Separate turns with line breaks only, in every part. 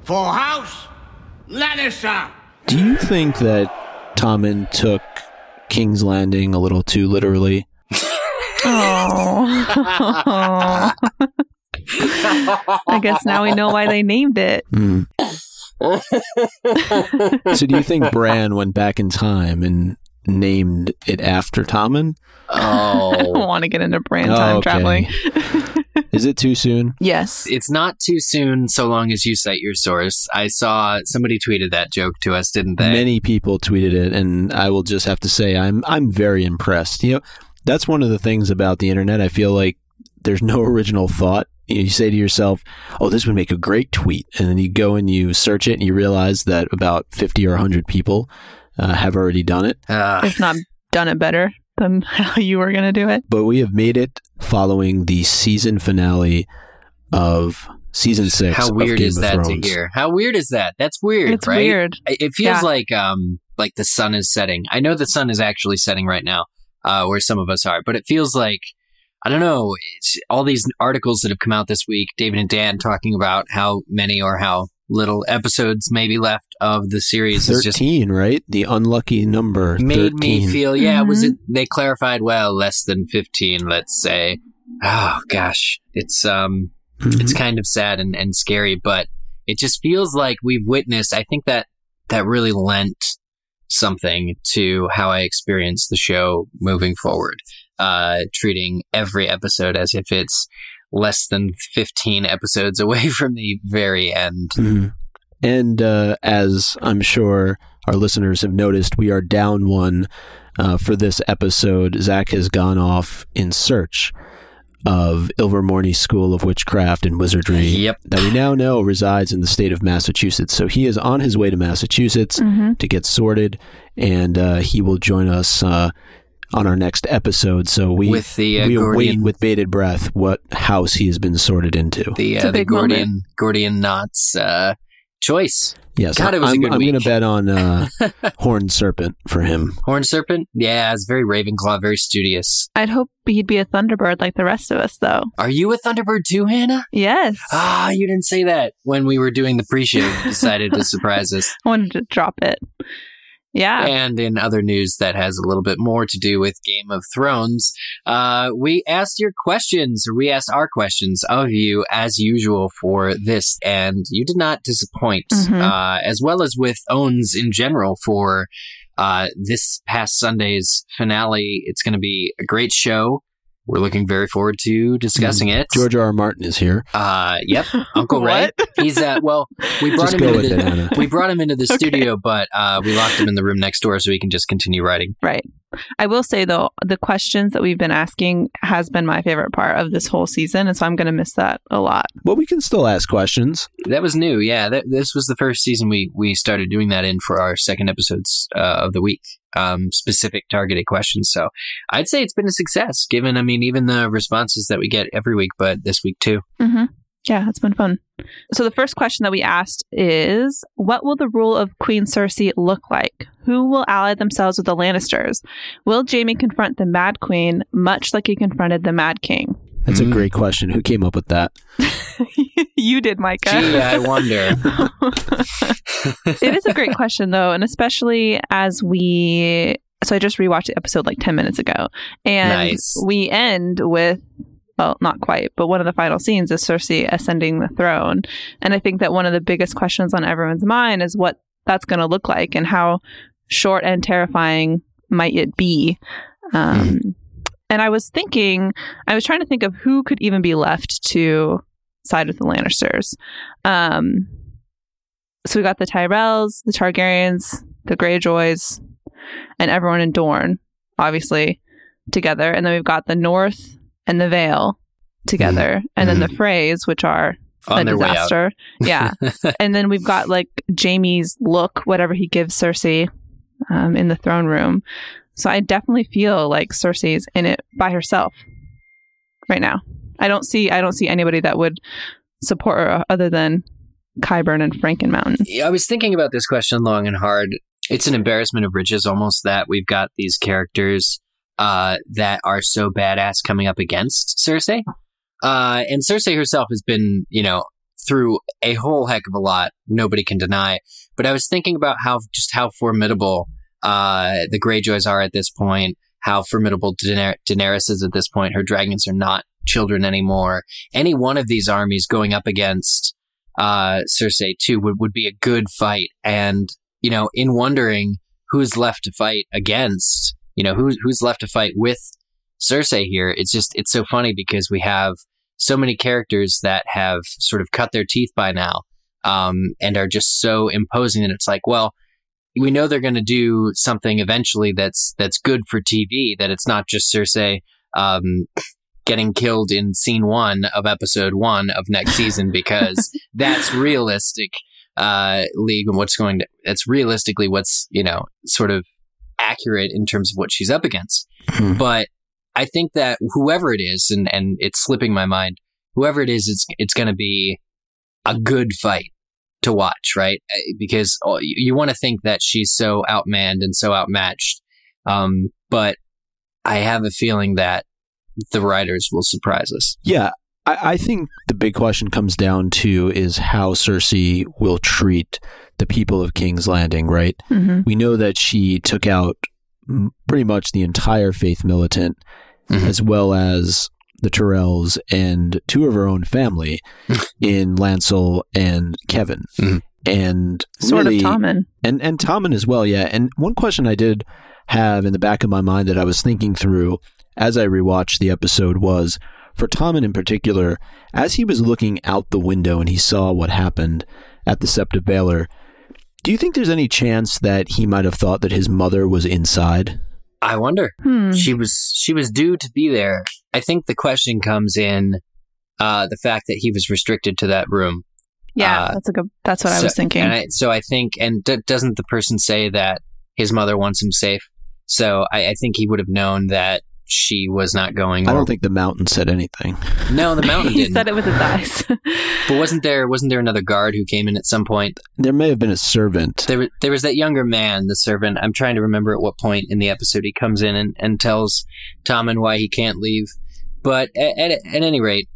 Full house, Lannister.
Do you think that Tommen took King's Landing a little too literally?
Oh. I guess now we know why they named it.
So do you think Bran went back in time and named it after Tommen?
I don't want to get into Bran time traveling.
Is it too soon?
Yes.
It's not too soon so long as you cite your source. I saw somebody tweeted that joke to us, didn't they?
Many people tweeted it, and I will just have to say I'm very impressed. You know, that's one of the things about the internet. I feel like there's no original thought. You say to yourself, oh, this would make a great tweet. And then you go and you search it and you realize that about 50 or 100 people have already done it.
If not done it better than how you were going to do it.
But we have made it following the season finale of season 6
How weird
of Game
is
of
that
Thrones.
to hear? How weird is that? That's weird,
It's
right?
weird.
It feels like the sun is setting. I know the sun is actually setting right now, where some of us are, but it feels like, I don't know, it's all these articles that have come out this week, David and Dan talking about how many or how little episodes may be left of the series.
13, right? The unlucky number,
made
13.
me feel, was it, they clarified, less than 15, let's say. Oh, gosh. It's kind of sad and scary, but it just feels like we've witnessed, I think that really lent something to how I experience the show moving forward. Treating every episode as if it's less than 15 episodes away from the very end.
Mm-hmm. And as I'm sure our listeners have noticed, we are down one for this episode. Zach has gone off in search of Ilvermorny School of Witchcraft and Wizardry that we now know resides in the state of Massachusetts. So he is on his way to Massachusetts to get sorted, and he will join us on our next Episode. So we await with bated breath what house he has been sorted into.
The Gordian Knots choice.
Yes,
God, it was a good
I'm
week.
going to bet on Horned Serpent for him.
Horned Serpent? Yeah, it's very Ravenclaw, very studious.
I'd hope he'd be a Thunderbird like the rest of us, though.
Are you a Thunderbird too, Hannah?
Yes.
Ah, you didn't say that when we were doing the pre-show. You decided to surprise us.
I wanted to drop it. Yeah.
And in other news that has a little bit more to do with Game of Thrones, we asked our questions of you as usual for this, and you did not disappoint, as well as with Owns in general for this past Sunday's finale. It's going to be a great show. We're looking very forward to discussing it.
George R. Martin is here.
Yep, Uncle Ray. He's we brought him into the studio, but we locked him in the room next door so he can just continue writing.
Right. I will say, though, the questions that we've been asking has been my favorite part of this whole season, and so I'm going to miss that a lot.
Well, we can still ask questions.
That was new, yeah. This was the first season we started doing that in for our second episodes of the week. Specific targeted questions. So I'd say it's been a success, given, even the responses that we get every week, but this week too.
Mm-hmm. Yeah, it's been fun. So the first question that we asked is, what will the rule of Queen Cersei look like? Who will ally themselves with the Lannisters? Will Jaime confront the Mad Queen, much like he confronted the Mad King?
That's a great question. Who came up with that?
You did, Micah.
Gee, I wonder.
It is a great question, though, and especially as so I just rewatched the episode like 10 minutes ago, and we end with, well, not quite, but one of the final scenes is Cersei ascending the throne, and I think that one of the biggest questions on everyone's mind is what that's going to look like, and how short and terrifying might it be. And I was trying to think of who could even be left to side with the Lannisters. So we got the Tyrells, the Targaryens, the Greyjoys, and everyone in Dorne, obviously, together. And then we've got the North and the Vale together. And then the Freys, which are a disaster. Yeah. And then we've got Jaime's look, whatever he gives Cersei in the throne room. So I definitely feel like Cersei's in it by herself right now. I don't see anybody that would support her other than Qyburn and Frankenmountain.
Yeah, I was thinking about this question long and hard. It's an embarrassment of riches almost that we've got these characters that are so badass coming up against Cersei. And Cersei herself has been, through a whole heck of a lot. Nobody can deny. But I was thinking about how formidable the Greyjoys are at this point, how formidable Daenerys is at this point. Her dragons are not children anymore. Any one of these armies going up against Cersei too would be a good fight. And, in wondering who's left to fight against, who's left to fight with Cersei here, it's so funny because we have so many characters that have sort of cut their teeth by now, and are just so imposing that it's like, well, we know they're going to do something eventually that's good for TV, that it's not just Cersei getting killed in scene 1 of episode 1 of next season, because that's realistic. League and it's realistically what's, sort of accurate in terms of what she's up against. But I think that whoever it is, and it's slipping my mind, whoever it is, it's going to be a good fight to watch, right? Because you want to think that she's so outmanned and so outmatched. But I have a feeling that the writers will surprise us.
Yeah. I think the big question comes down to is how Cersei will treat the people of King's Landing, right? Mm-hmm. We know that she took out pretty much the entire Faith Militant, as well as the Tyrells and 2 of her own family in Lancel and Kevan. And
sort
really,
of Tommen.
And Tommen as well, yeah. And one question I did have in the back of my mind that I was thinking through as I rewatched the episode was, for Tommen in particular, as he was looking out the window and he saw what happened at the Sept of Baelor, do you think there's any chance that he might have thought that his mother was inside?
I wonder. She was due to be there. I think the question comes in the fact that he was restricted to that room.
Yeah, that's what I was thinking.
So I think, doesn't the person say that his mother wants him safe? So I think he would have known that she was not going.
I don't think the Mountain said anything.
No, the Mountain didn't.
He said it with his eyes.
But wasn't there another guard who came in at some point?
There may have been a servant.
There was that younger man, the servant. I'm trying to remember at what point in the episode he comes in and tells Tommen why he can't leave. But at any rate,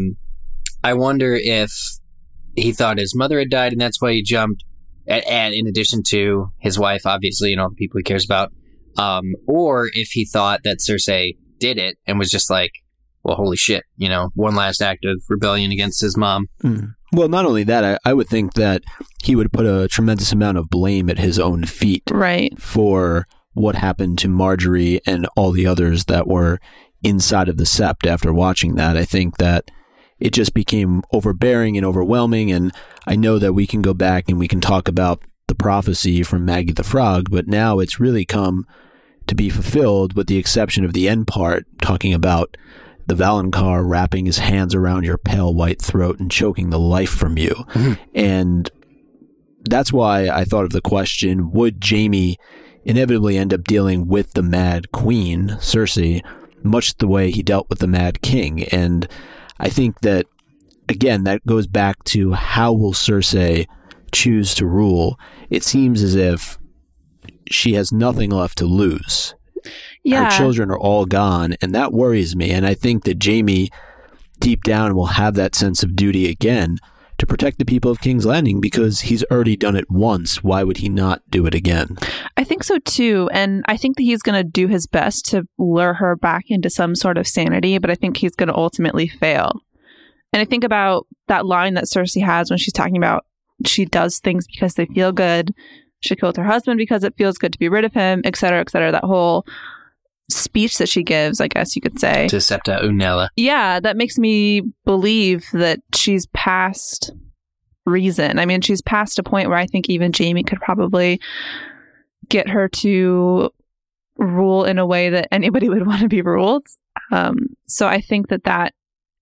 I wonder if he thought his mother had died and that's why he jumped. And in addition to his wife, obviously, and all the people he cares about. Or if he thought that Cersei did it and was just like, well, holy shit, one last act of rebellion against his mom.
Well, not only that, I would think that he would put a tremendous amount of blame at his own feet,
right,
for what happened to Marjorie and all the others that were inside of the Sept after watching that. I think that it just became overbearing and overwhelming, and I know that we can go back and we can talk about the prophecy from Maggie the Frog, but now it's really come to be fulfilled, with the exception of the end part, talking about the Valonqar wrapping his hands around your pale white throat and choking the life from you. And that's why I thought of the question, would Jaime inevitably end up dealing with the Mad Queen, Cersei, much the way he dealt with the Mad King? And I think that, again, that goes back to how will Cersei choose to rule. It seems as if she has nothing left to lose.
Yeah.
Her children are all gone, and that worries me. And I think that Jaime, deep down, will have that sense of duty again to protect the people of King's Landing, because he's already done it once. Why would he not do it again?
I think so too. And I think that he's going to do his best to lure her back into some sort of sanity, but I think he's going to ultimately fail. And I think about that line that Cersei has when she's talking about she does things because they feel good. She killed her husband because it feels good to be rid of him, et cetera, et cetera. That whole speech that she gives, I guess you could say.
To Septa Unella.
Yeah, that makes me believe that she's past reason. I mean, she's past a point where I think even Jaime could probably get her to rule in a way that anybody would want to be ruled. So I think that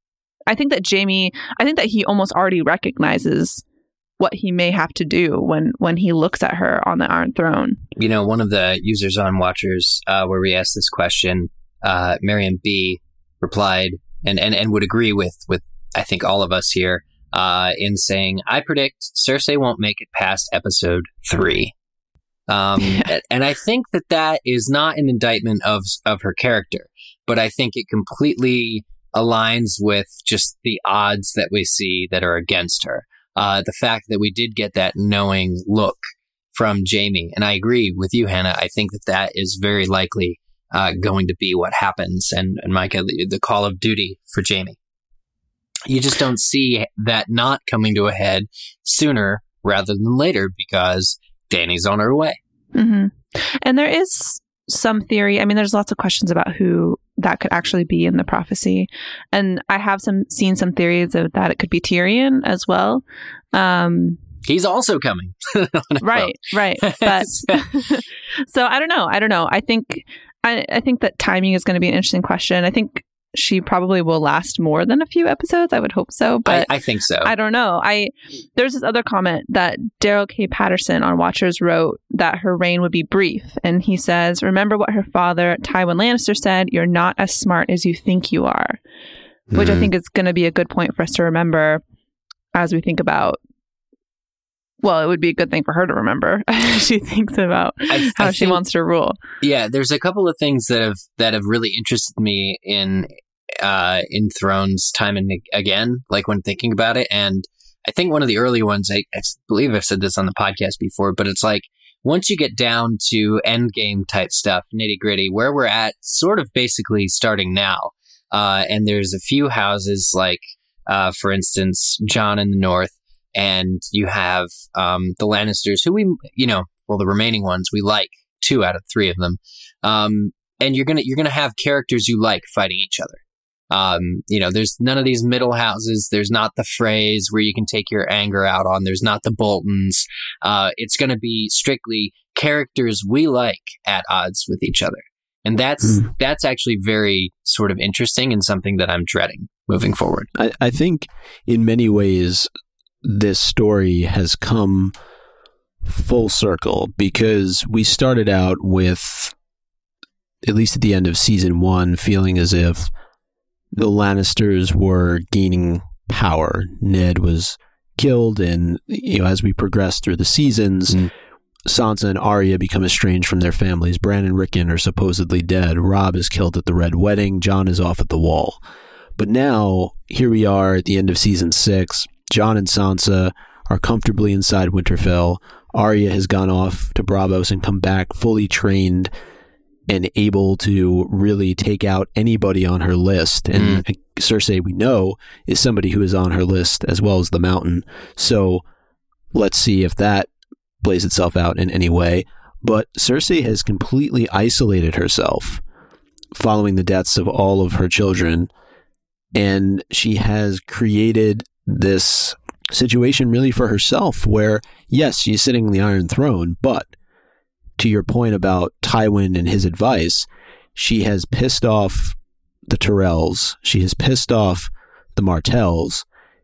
he almost already recognizes what he may have to do when he looks at her on the Iron Throne.
One of the users on Watchers, where we asked this question, Mariam B, replied and would agree with I think all of us here in saying, I predict Cersei won't make it past episode 3. And I think that is not an indictment of her character, but I think it completely aligns with just the odds that we see that are against her. The fact that we did get that knowing look from Jaime, and I agree with you, Hannah. I think that is very likely going to be what happens. And Micah, the call of duty for Jaime. You just don't see that not coming to a head sooner rather than later because Dany's on her way.
Mm-hmm. And there is some theory. I mean, there's lots of questions about who that could actually be in the prophecy. And I have seen some theories of that it could be Tyrion as well.
He's also coming.
Right. But so I don't know. I think that timing is going to be an interesting question. I think she probably will last more than a few episodes. I would hope so, but
I think so.
I don't know. There's this other comment that Daryl K. Patterson on Watchers wrote that her reign would be brief, and he says, "Remember what her father, Tywin Lannister, said: you're not as smart as you think you are," which I think is going to be a good point for us to remember as we think about. Well, it would be a good thing for her to remember as she thinks about how she wants to rule.
Yeah, there's a couple of things that have really interested me in Thrones time and again, like when thinking about it. And I think one of the early ones, I believe I've said this on the podcast before, but it's like once you get down to endgame type stuff, nitty gritty, where we're at, sort of basically starting now. And there's a few houses like, for instance, Jon in the North. And you have the Lannisters, who the remaining ones we like, 2 out of 3 of them. And you're gonna have characters you like fighting each other. There's none of these middle houses. There's not the Freys where you can take your anger out on. There's not the Boltons. It's gonna be strictly characters we like at odds with each other. And that's actually very sort of interesting and something that I'm dreading moving forward.
I think in many ways this story has come full circle because we started out with, at least at the end of season 1, feeling as if the Lannisters were gaining power. Ned was killed, and as we progress through the seasons, Sansa and Arya become estranged from their families. Bran and Rickon are supposedly dead. Robb is killed at the Red Wedding. Jon is off at the Wall. But now, here we are at the end of season 6. Jon and Sansa are comfortably inside Winterfell. Arya has gone off to Braavos and come back fully trained and able to really take out anybody on her list. And Cersei, we know, is somebody who is on her list as well as the Mountain. So let's see if that plays itself out in any way. But Cersei has completely isolated herself following the deaths of all of her children. And she has created this situation really for herself where, yes, she's sitting on the Iron Throne, but to your point about Tywin and his advice, she has pissed off the Tyrells, she has pissed off the Martells,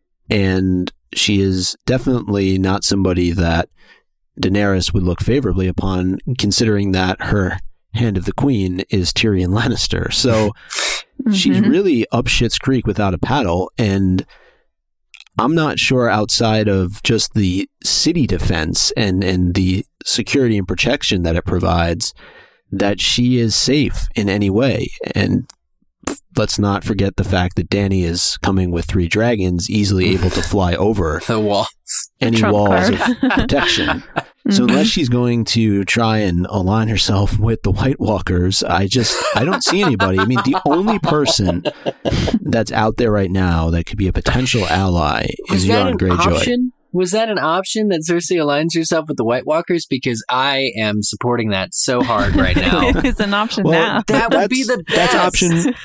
and she is definitely not somebody that Daenerys would look favorably upon, considering that her Hand of the Queen is Tyrion Lannister. So she's really up Schitt's Creek without a paddle, and I'm not sure outside of just the city defense and the security and protection that it provides that she is safe in any way. And let's not forget the fact that Dany is coming with 3 dragons, easily able to fly over
the walls,
any walls of protection. So unless she's going to try and align herself with the White Walkers, I don't see anybody. I mean, the only person that's out there right now that could be a potential ally is Euron Greyjoy.
Was that an option that Cersei aligns herself with the White Walkers? Because I am supporting that so hard right now.
It is an option now.
That would be the best.
That's option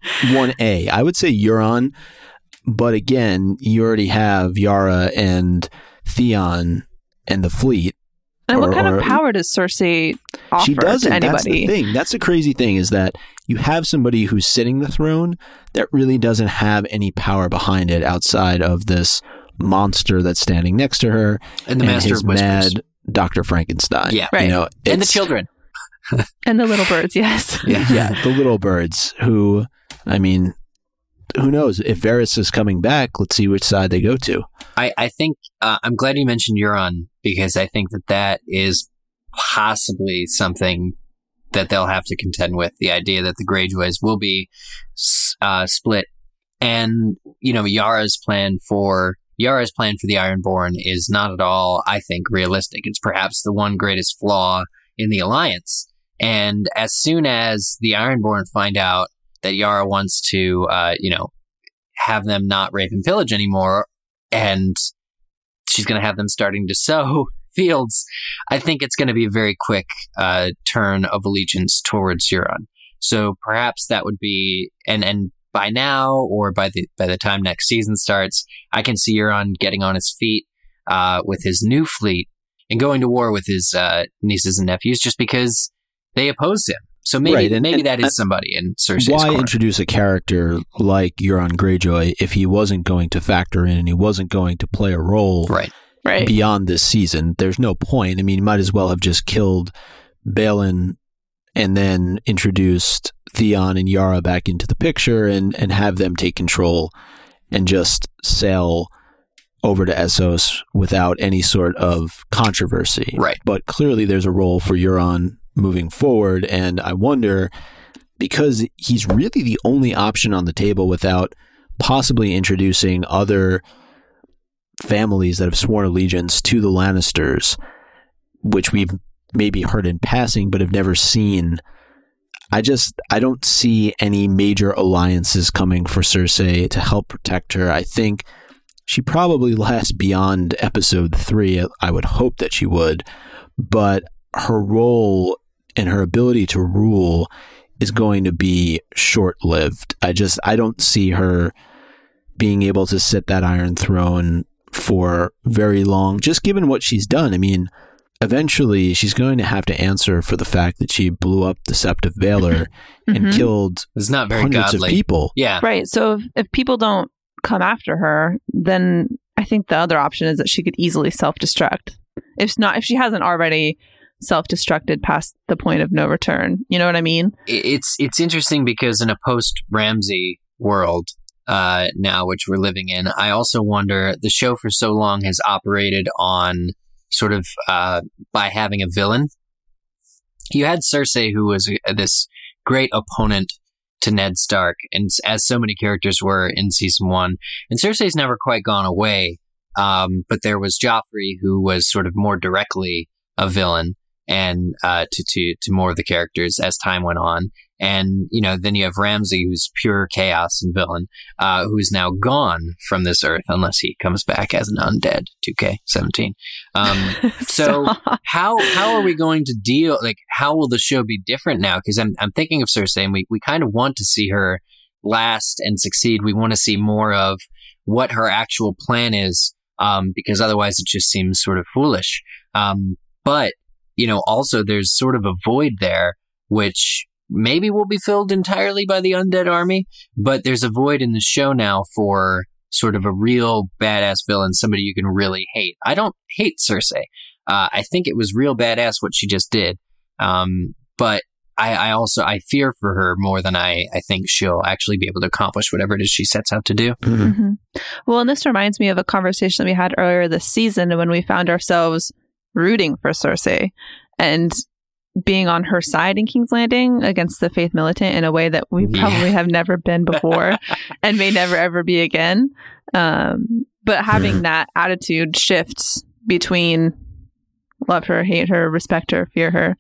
1A. I would say Euron, but again, you already have Yara and Theon and the fleet.
And what kind of power does Cersei offer
she doesn't.
to anybody?
That's the thing. That's the crazy thing, is that you have somebody who's sitting the throne that really doesn't have any power behind it outside of this monster that's standing next to her
and the Master
his
of Whispers.
mad Dr. Frankenstein.
Yeah,
right.
And the children.
And the little birds, yes.
Yeah, the little birds who, I mean, who knows? If Varys is coming back, let's see which side they go to.
I think, I'm glad you mentioned Euron, because I think that is possibly something that they'll have to contend with. The idea that the Greyjoys will be split And, Yara's plan for the Ironborn is not at all, I think, realistic. It's perhaps the one greatest flaw in the Alliance. And as soon as the Ironborn find out that Yara wants to, have them not rape and pillage anymore, and she's going to have them starting to sow fields, I think it's going to be a very quick turn of allegiance towards Euron. So perhaps that would be, and by now, or by the time next season starts, I can see Euron getting on his feet with his new fleet and going to war with his nieces and nephews, just because they opposed him. So maybe that is somebody in Cersei's
Why
corner.
introduce a character like Euron Greyjoy if he wasn't going to factor in and he wasn't going to play a role
Right.
beyond this season? There's no point. I mean, you might as well have just killed Balin and then introduced Theon and Yara back into the picture and have them take control and just sail over to Essos without any sort of controversy.
Right.
But clearly there's a role for Euron moving forward, and I wonder, because he's really the only option on the table without possibly introducing other families that have sworn allegiance to the Lannisters, which we've maybe heard in passing but have never seen. I don't see any major alliances coming for Cersei to help protect her. I think she probably lasts beyond episode 3. I would hope that she would, but her role and her ability to rule is going to be short-lived. I don't see her being able to sit that Iron Throne for very long, just given what she's done. I mean, eventually she's going to have to answer for the fact that she blew up the Sept of Baelor and killed
It's not very
hundreds
godly.
of people.
Yeah.
Right. So if people don't come after her, then I think the other option is that she could easily self-destruct. If she hasn't already self-destructed past the point of no return. You know what I mean?
It's interesting because in a post-Ramsay world now, which we're living in, I also wonder, the show for so long has operated on sort of by having a villain. You had Cersei, who was this great opponent to Ned Stark, and as so many characters were in season 1. And Cersei's never quite gone away, but there was Joffrey, who was sort of more directly a villain, and to more of the characters as time went on. And, then you have Ramsay, who's pure chaos and villain, who's now gone from this earth, unless he comes back as an undead, 2K17. So how are we going to deal, how will the show be different now? Because I'm thinking of Cersei, and we kind of want to see her last and succeed. We want to see more of what her actual plan is, because otherwise it just seems sort of foolish. But, also there's sort of a void there, which maybe will be filled entirely by the undead army, but there's a void in the show now for sort of a real badass villain, somebody you can really hate. I don't hate Cersei. I think it was real badass what she just did. But I fear for her more than I think she'll actually be able to accomplish whatever it is she sets out to do.
Mm-hmm. Well, and this reminds me of a conversation we had earlier this season when we found ourselves rooting for Cersei and being on her side in King's Landing against the Faith Militant in a way that we probably have never been before and may never ever be again. But having that attitude shift between love her, hate her, respect her, fear her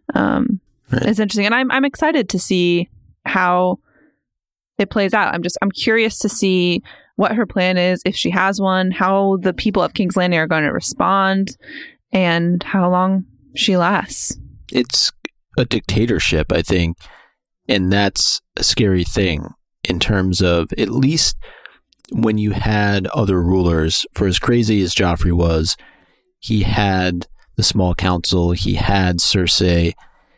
is interesting. And I'm excited to see how it plays out. I'm curious to see what her plan is, if she has one, how the people of King's Landing are going to respond, and how long she lasts.
It's a dictatorship, I think, and that's a scary thing in terms of, at least when you had other rulers, for as crazy as Joffrey was, he had the small council, he had Cersei,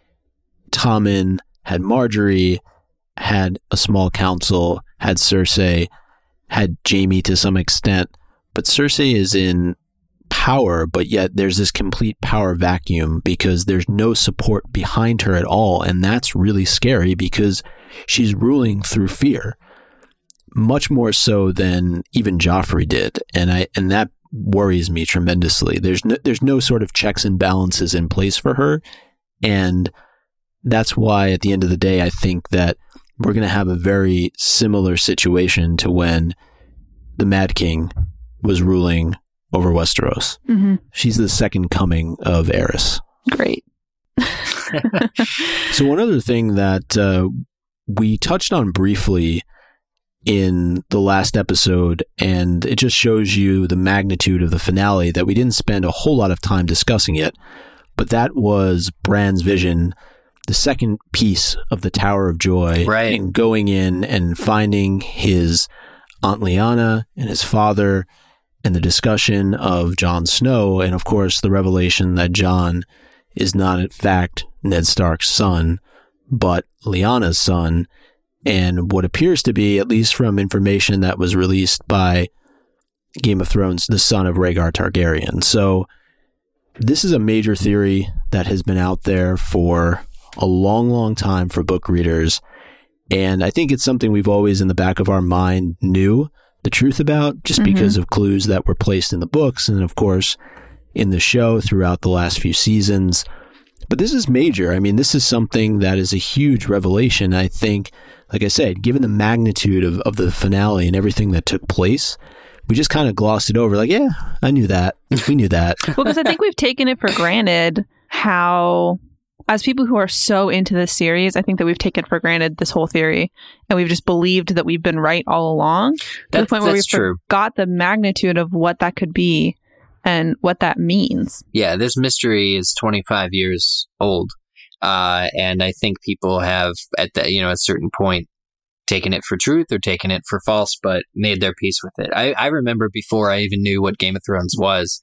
Tommen had Marjorie, had a small council, had Cersei, had Jaime to some extent, but Cersei is in power, but yet there's this complete power vacuum because there's no support behind her at all, and that's really scary because she's ruling through fear, much more so than even Joffrey did, and that worries me tremendously. There's no sort of checks and balances in place for her, and that's why at the end of the day I think that we're going to have a very similar situation to when the Mad King was ruling over Westeros.
Mm-hmm.
She's the second coming of Aerys.
Great.
So one other thing that we touched on briefly in the last episode, and it just shows you the magnitude of the finale that we didn't spend a whole lot of time discussing it, but that was Bran's vision, the second piece of the Tower of Joy,
right,
and going in and finding his Aunt Lyanna and his father, and the discussion of Jon Snow, and of course the revelation that Jon is not in fact Ned Stark's son, but Lyanna's son, and what appears to be, at least from information that was released by Game of Thrones, the son of Rhaegar Targaryen. So this is a major theory that has been out there for a long, long time for book readers, and I think it's something we've always in the back of our mind knew the truth about, just because of clues that were placed in the books and of course in the show throughout the last few seasons. But this is major. I mean, this is something that is a huge revelation. I think, like I said, given the magnitude of the finale and everything that took place, we just kind of glossed it over. Like, yeah, I knew that. We knew that.
Well, because I think we've taken it for granted how, as people who are so into this series, I think that we've taken for granted this whole theory, and we've just believed that we've been right all along, to the point where we forgot the magnitude of what that could be and what that means.
Yeah, this mystery is 25 years old, and I think people have at a certain point taken it for truth or taken it for false, but made their peace with it. I remember before I even knew what Game of Thrones was,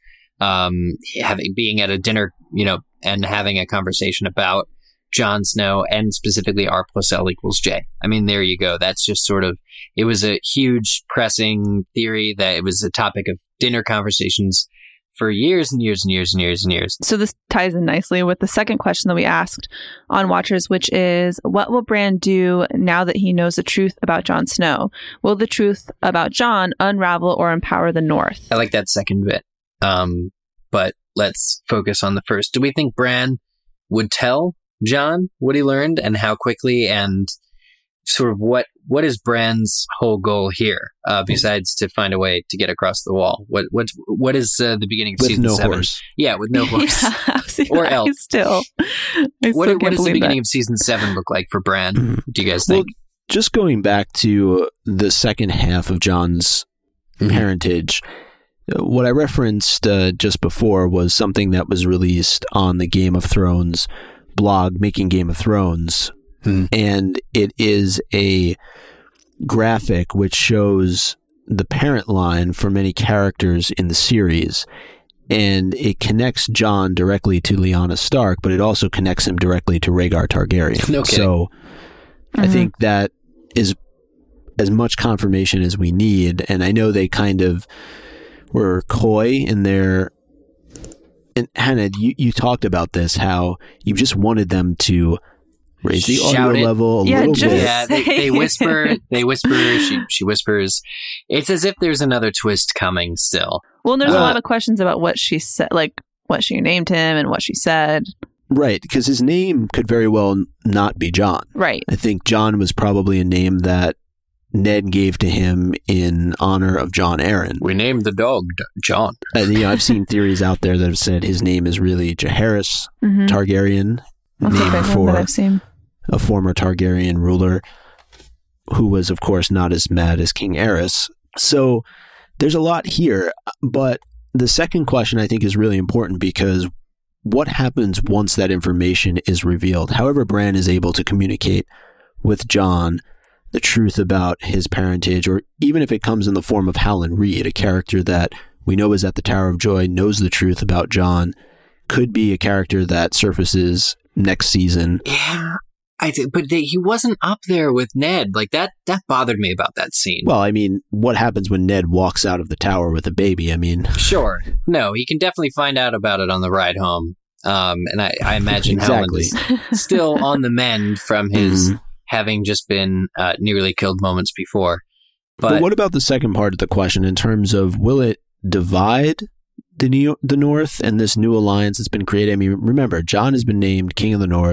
being at a dinner, and having a conversation about Jon Snow and specifically R plus L equals J. I mean, there you go. That's just sort of, it was a huge pressing theory that it was a topic of dinner conversations for years and years and years and years and years.
So this ties in nicely with the second question that we asked on Watchers, which is, what will Bran do now that he knows the truth about Jon Snow? Will the truth about Jon unravel or empower the North?
I like that second bit. But let's focus on the first. Do we think Bran would tell Jon what he learned and how quickly, and sort of what is Bran's whole goal here, besides to find a way to get across the wall? What is the beginning of
with
season
no
7?
Horse.
Yeah, with no horse.
Yeah,
or elk. What does the beginning of season 7 look like for Bran? Do you guys think?
Well, just going back to the second half of Jon's parentage, what I referenced just before was something that was released on the Game of Thrones blog, Making Game of Thrones. And it is a graphic which shows the parent line for many characters in the series. And it connects Jon directly to Lyanna Stark, but it also connects him directly to Rhaegar Targaryen.
No kidding.
So I think that is as much confirmation as we need. And I know they kind of were coy in their... And Hannah, you talked about this, how you just wanted them to raise the audio level a little bit.
Yeah, they whisper. They whisper. She whispers. It's as if there's another twist coming still.
Well, there's a lot of questions about what she said, like what she named him and what she said.
Right, because his name could very well not be Jon.
Right.
I think Jon was probably a name that Ned gave to him in honor of Jon Arryn.
We named the dog Jon.
I've seen theories out there that have said his name is really Jaehaerys Targaryen,
That's a big one that I've seen.
A former Targaryen ruler who was, of course, not as mad as King Aerys. So there's a lot here, but the second question I think is really important, because what happens once that information is revealed? However Bran is able to communicate with Jon the truth about his parentage, or even if it comes in the form of Howland Reed, a character that we know is at the Tower of Joy, knows the truth about Jon, could be a character that surfaces next season.
Yeah, but he wasn't up there with Ned. Like that bothered me about that scene.
Well, I mean, what happens when Ned walks out of the tower with a baby? I mean... Sure.
No, he can definitely find out about it on the ride home. And I imagine Howland is still on the mend from his... having just been nearly killed moments before.
But what about the second part of the question in terms of, will it divide the North and this new alliance that's been created? I mean, remember, Jon has been named King of the North.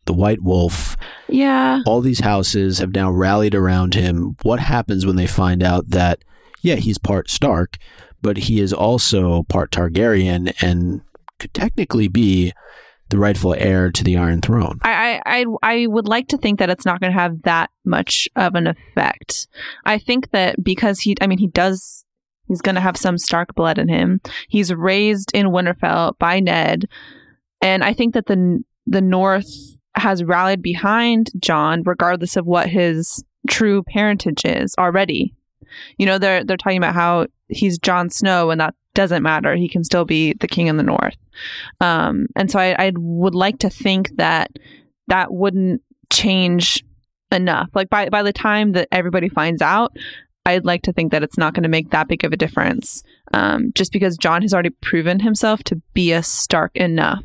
the White Wolf.
Yeah.
All these houses have now rallied around him. What happens when they find out that, yeah, he's part Stark, but he is also part Targaryen and could technically be the rightful heir to the Iron Throne?
I would like to think that it's not going to have that much of an effect. I think that because he's going to have some Stark blood in him. He's raised in Winterfell by Ned, and I think that the North has rallied behind Jon regardless of what his true parentage is already. You know, they're talking about how he's Jon Snow, and that doesn't matter. He can still be the king in the North. And so I would like to think that wouldn't change enough. Like by the time that everybody finds out, I'd like to think that it's not going to make that big of a difference. Just because Jon has already proven himself to be a Stark enough.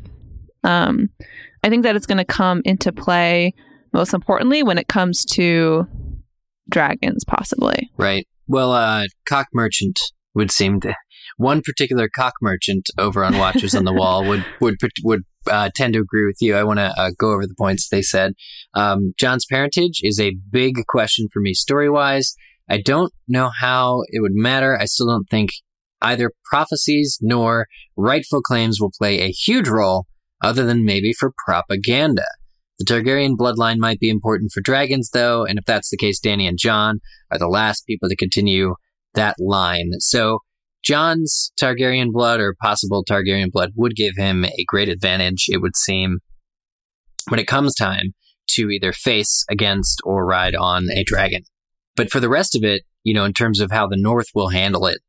I think that it's going to come into play most importantly when it comes to dragons, possibly.
Right. Well, Cock Merchant would seem to... One particular cock merchant over on Watchers on the Wall would tend to agree with you. I want to go over the points they said. Jon's parentage is a big question for me story-wise. I don't know how it would matter. I still don't think either prophecies nor rightful claims will play a huge role, other than maybe for propaganda. The Targaryen bloodline might be important for dragons, though, and if that's the case, Dany and Jon are the last people to continue that line. So Jon's Targaryen blood or possible Targaryen blood would give him a great advantage, it would seem, when it comes time to either face against or ride on a dragon. But for the rest of it, you know, in terms of how the North will handle it,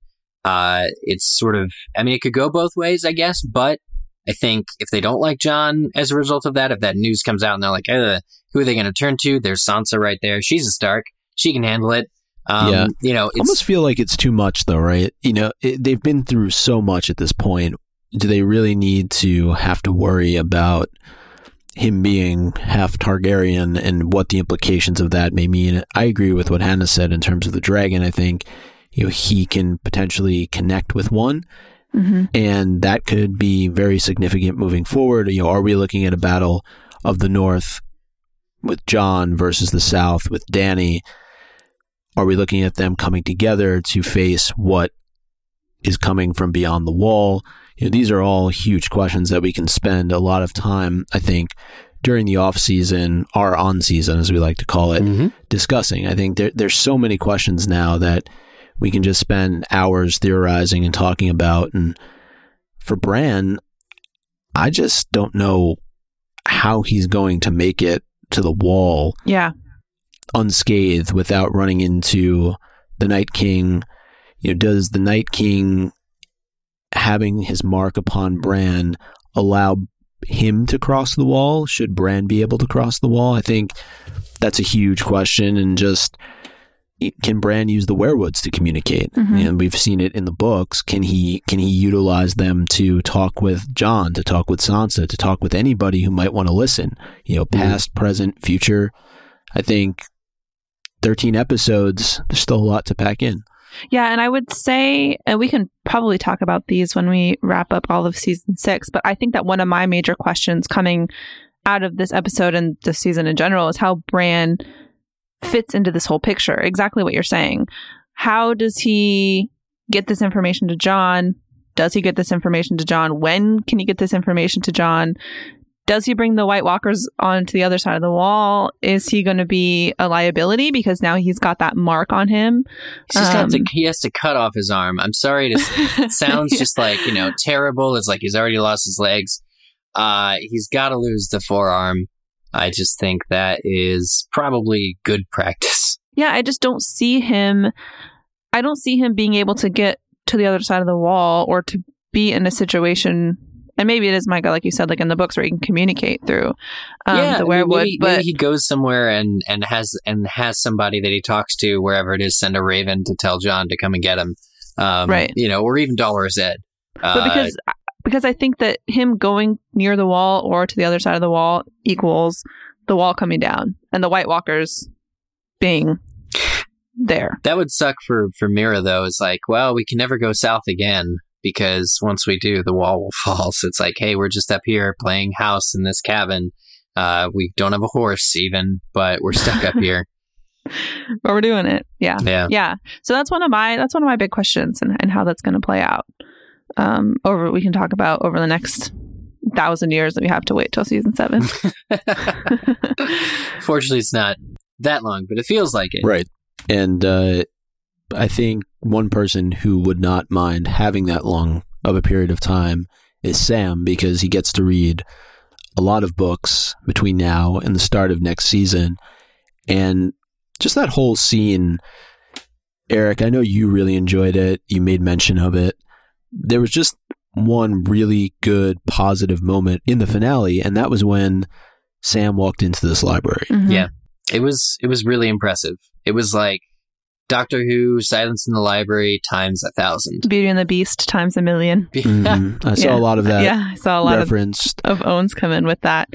it's sort of, I mean, it could go both ways, I guess, but I think if they don't like Jon as a result of that, if that news comes out and they're like, who are they going to turn to? There's Sansa right there. She's a Stark. She can handle it. You know,
I almost feel like it's too much, though, right? You know, they've been through so much at this point. Do they really need to have to worry about him being half Targaryen and what the implications of that may mean? I agree with what Hannah said in terms of the dragon. I think, you know, he can potentially connect with one, and that could be very significant moving forward. You know, are we looking at a battle of the North with Jon versus the South with Dany? Are we looking at them coming together to face what is coming from beyond the wall? You know, these are all huge questions that we can spend a lot of time, I think, during the off season, or on season, as we like to call it, discussing. I think there's so many questions now that we can just spend hours theorizing and talking about. And for Bran, I just don't know how he's going to make it to the wall.
Yeah.
Unscathed without running into the Night King. You know, does the Night King having his mark upon Bran allow him to cross the wall? Should Bran be able to cross the wall? I think that's a huge question. And just, can Bran use the werewoods to communicate? And we've seen it in the books. Can he utilize them to talk with Jon, to talk with Sansa, to talk with anybody who might want to listen? You know, past, present, future. I think 13 episodes, there's still a lot to pack in.
Yeah, and I would say, and we can probably talk about these when we wrap up all of season 6, but I think that one of my major questions coming out of this episode and the season in general is how Bran fits into this whole picture. Exactly what you're saying. How does he get this information to Jon? Does he get this information to Jon? When can he get this information to Jon? Does he bring the White Walkers onto the other side of the wall? Is he going to be a liability because now he's got that mark on him?
He has to cut off his arm. I'm sorry to say. It sounds just like, you know, terrible. It's like he's already lost his legs. He's got to lose the forearm. I just think that is probably good practice.
Yeah, I just don't see him. I don't see him being able to get to the other side of the wall or to be in a situation. And maybe it is, Micah, like you said, like in the books where he can communicate through the werewood.
Maybe he goes somewhere and has somebody that he talks to wherever it is. Send a raven to tell Jon to come and get him, right? You know, or even Dolorous Edd.
But because I think that him going near the wall or to the other side of the wall equals the wall coming down and the White Walkers being there.
That would suck for Mira, though. It's like, well, we can never go south again. Because once we do, the wall will fall. So it's like, hey, we're just up here playing house in this cabin. We don't have a horse even, but we're stuck up here.
But we're doing it. Yeah. So that's one of my big questions, and how that's going to play out. We can talk about over the next 1,000 years that we have to wait till season 7.
Fortunately, it's not that long, but it feels like it.
Right. And I think one person who would not mind having that long of a period of time is Sam, because he gets to read a lot of books between now and the start of next season. And just that whole scene, Eric, I know you really enjoyed it. You made mention of it. There was just one really good, positive moment in the finale, and that was when Sam walked into this library.
Mm-hmm.
Yeah, it was really impressive. It was like Doctor Who, Silence in the Library times 1,000.
Beauty and the Beast times 1,000,000.
Mm-hmm. I saw a lot of that.
Yeah, I saw a lot
referenced.
of Owens come in with that.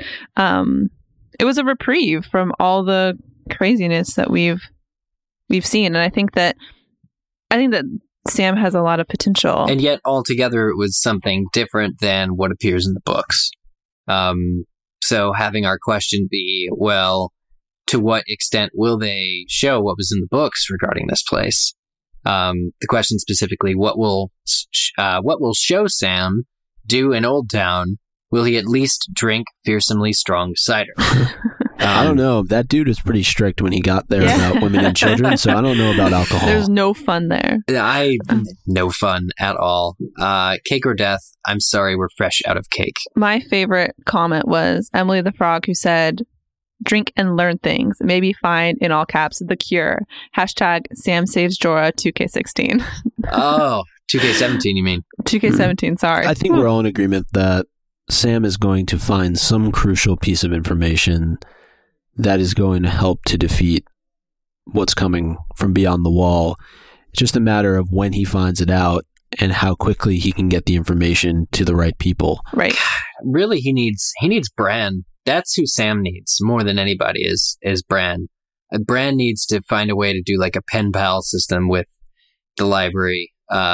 It was a reprieve from all the craziness that we've seen, and I think that Sam has a lot of potential.
And yet, altogether, it was something different than what appears in the books. So having our question be, well, to what extent will they show what was in the books regarding this place? The question specifically, what will show Sam do in Old Town? Will he at least drink fearsomely strong cider?
I don't know. That dude is pretty strict when he got there about women and children, so I don't know about alcohol.
There's no fun there.
No fun at all. Cake or death, I'm sorry, we're fresh out of cake.
My favorite comment was Emily the Frog, who said, "Drink and learn things. Maybe find, in all caps, the cure. Hashtag Sam saves Jorah 2K16.
Oh, 2K17, you mean?
2K17, sorry.
I think we're all in agreement that Sam is going to find some crucial piece of information that is going to help to defeat what's coming from beyond the wall. It's just a matter of when he finds it out and how quickly he can get the information to the right people.
Right.
Really, he needs Bran. That's who Sam needs more than anybody is Bran. Bran needs to find a way to do like a pen pal system with the library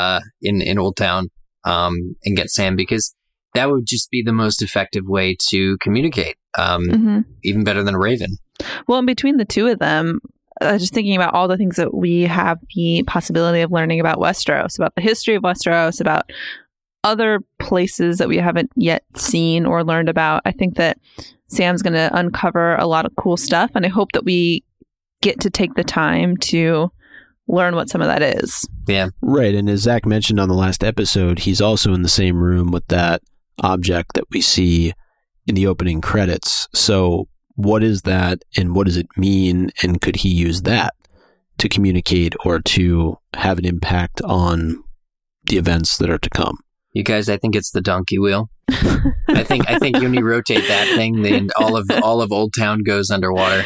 in Old Town and get Sam, because that would just be the most effective way to communicate, even better than a raven.
Well, in between the two of them, just thinking about all the things that we have the possibility of learning about Westeros, about the history of Westeros, about other places that we haven't yet seen or learned about, I think that Sam's going to uncover a lot of cool stuff, and I hope that we get to take the time to learn what some of that is.
Yeah.
Right, and as Zach mentioned on the last episode, he's also in the same room with that object that we see in the opening credits. So what is that, and what does it mean, and could he use that to communicate or to have an impact on the events that are to come?
You guys, I think it's the donkey wheel. I think you need to rotate that thing, and all of Old Town goes underwater.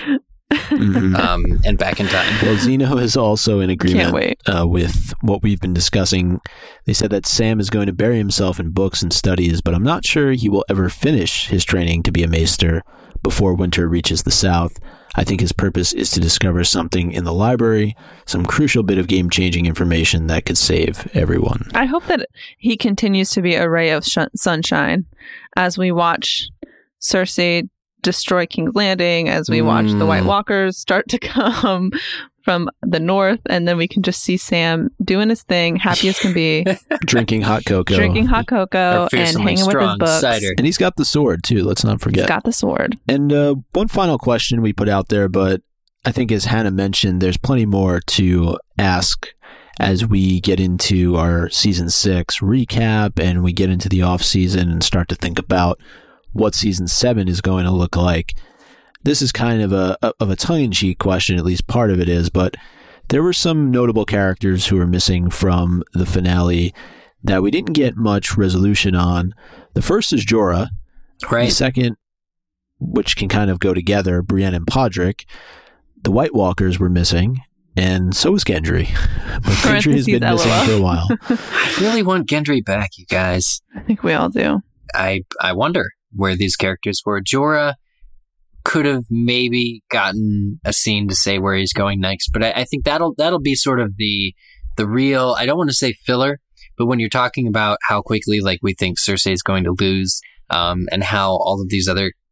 And back in time.
Well, Zeno is also in agreement with what we've been discussing. They said that Sam is going to bury himself in books and studies, but I'm not sure he will ever finish his training to be a maester before winter reaches the south. I think his purpose is to discover something in the library, some crucial bit of game-changing information that could save everyone.
I hope that he continues to be a ray of sunshine as we watch Cersei destroy King's Landing, as we watch the White Walkers start to come from the north, and then we can just see Sam doing his thing, happy as can be.
Drinking hot cocoa.
And hanging with his books.
Cider.
And he's got the sword, too. Let's not forget.
He's got the sword.
And one final question we put out there, but I think as Hannah mentioned, there's plenty more to ask as we get into our Season 6 recap and we get into the off-season and start to think about what Season 7 is going to look like. This is kind of a tongue-in-cheek question, at least part of it is, but there were some notable characters who were missing from the finale that we didn't get much resolution on. The first is Jorah.
Right.
The second, which can kind of go together, Brienne and Podrick. The White Walkers were missing, and so was Gendry. But Gendry has been missing for a while.
I really want Gendry back, you guys.
I think we all do.
I wonder where these characters were. Jorah could have maybe gotten a scene to say where he's going next, but I think that'll be sort of the real, I don't want to say filler, but when you're talking about how quickly like we think Cersei is going to lose, and how all of these other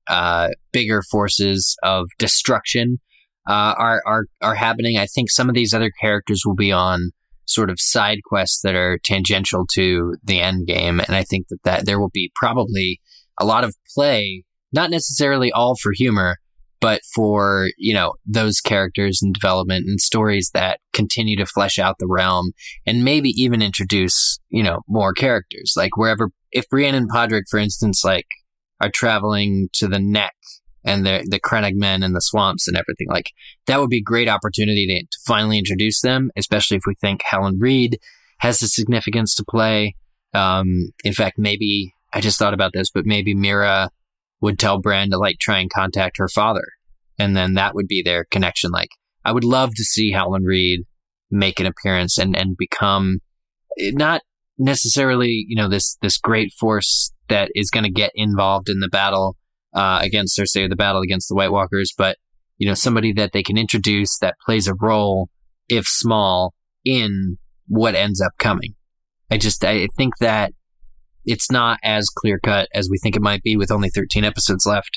bigger forces of destruction are happening. I think some of these other characters will be on sort of side quests that are tangential to the end game, and I think that there will be probably a lot of play, not necessarily all for humor, but for, those characters and development and stories that continue to flesh out the realm and maybe even introduce, more characters. Like if Brienne and Podrick, for instance, like are traveling to the Neck and the Krennic men and the swamps and everything, like that would be a great opportunity to finally introduce them, especially if we think Helen Reed has a significance to play. In fact, maybe I just thought about this, but maybe Mira would tell Bran to try and contact her father, and then that would be their connection. Like, I would love to see Helen Reed make an appearance and become not necessarily, this great force that is going to get involved in the battle against Cersei, or the battle against the White Walkers, but somebody that they can introduce that plays a role, if small, in what ends up coming. I think that it's not as clear cut as we think it might be with only 13 episodes left,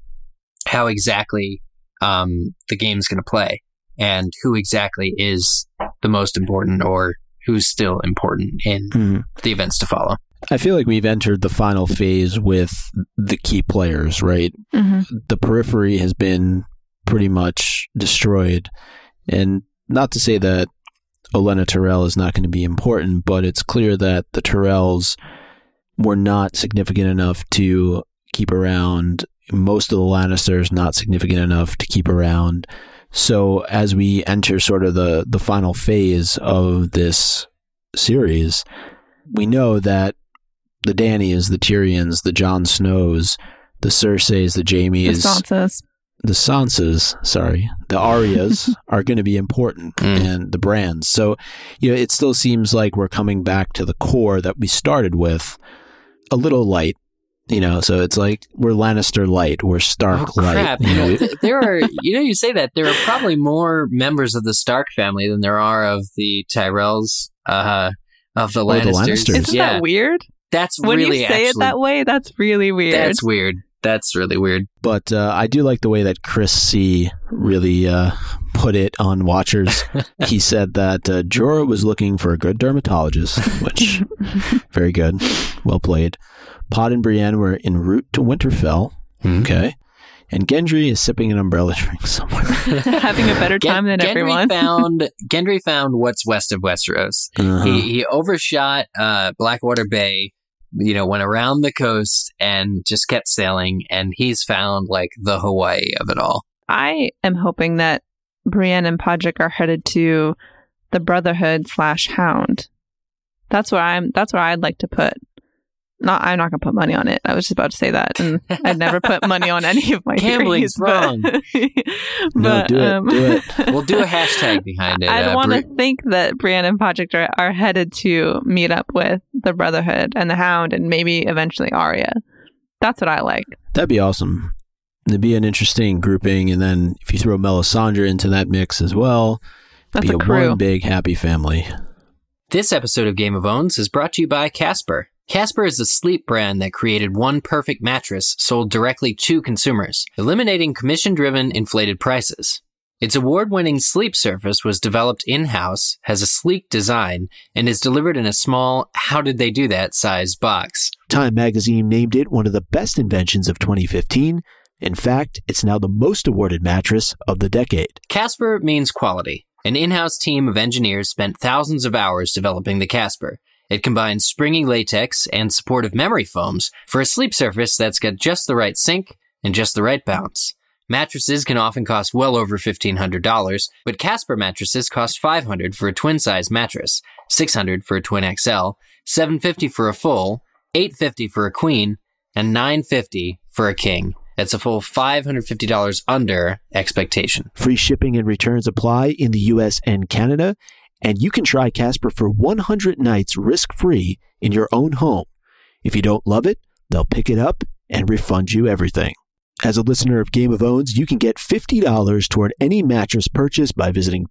how exactly the game's going to play and who exactly is the most important or who's still important in the events to follow.
I feel like we've entered the final phase with the key players, right?
Mm-hmm.
The periphery has been pretty much destroyed. And not to say that Olenna Tyrell is not going to be important, but it's clear that the Tyrells were not significant enough to keep around. Most of the Lannisters not significant enough to keep around. So as we enter sort of the final phase of this series, we know that the Dannys, the Tyrions, the Jon Snows, the Cerseis, the Jaimies, the Sansas, the Aryas are going to be important, and the Brands. So, it still seems like we're coming back to the core that we started with, a little light, so it's like we're Lannister light, we're Stark light.
There are, you say that, there are probably more members of the Stark family than there are of the Tyrells, of the Lannisters.
Isn't that weird?
That's
when
really
you say it that way, that's really weird.
That's weird. That's really weird.
But I do like the way that Chris C. really put it on Watchers. He said that Jorah was looking for a good dermatologist, which, very good. Well played. Pod and Brienne were en route to Winterfell. Mm-hmm. Okay. And Gendry is sipping an umbrella drink somewhere.
Having a better time than everyone.
Gendry found what's west of Westeros. Uh-huh. He overshot Blackwater Bay, went around the coast and just kept sailing, and he's found the Hawaii of it all.
I am hoping that Brienne and Podrick are headed to the Brotherhood / Hound. That's where I'd like to put. I'm not going to put money on it. I was just about to say that, and I'd never put money on any of my
Gambling's
theories.
Wrong.
No, do it.
We'll do a hashtag behind it.
I'd want to think that Brienne and Podrick are headed to meet up with the Brotherhood and the Hound, and maybe eventually Arya. That's what I like.
That'd be awesome. It'd be an interesting grouping, and then if you throw Melisandre into that mix as well,
that's
be
a crew.
One big happy family.
This episode of Game of Owns is brought to you by Casper. Casper is a sleep brand that created one perfect mattress sold directly to consumers, eliminating commission-driven inflated prices. Its award-winning sleep surface was developed in-house, has a sleek design, and is delivered in a small how-did-they-do-that sized box.
Time magazine named it one of the best inventions of 2015. In fact, it's now the most awarded mattress of the decade.
Casper means quality. An in-house team of engineers spent thousands of hours developing the Casper. It combines springy latex and supportive memory foams for a sleep surface that's got just the right sink and just the right bounce. Mattresses can often cost well over $1,500, but Casper mattresses cost $500 for a twin-size mattress, $600 for a twin XL, $750 for a full, $850 for a queen, and $950 for a king. That's a full $550 under expectation.
Free shipping and returns apply in the U.S. and Canada. And you can try Casper for 100 nights risk-free in your own home. If you don't love it, they'll pick it up and refund you everything. As a listener of Game of Owns, you can get $50 toward any mattress purchase by visiting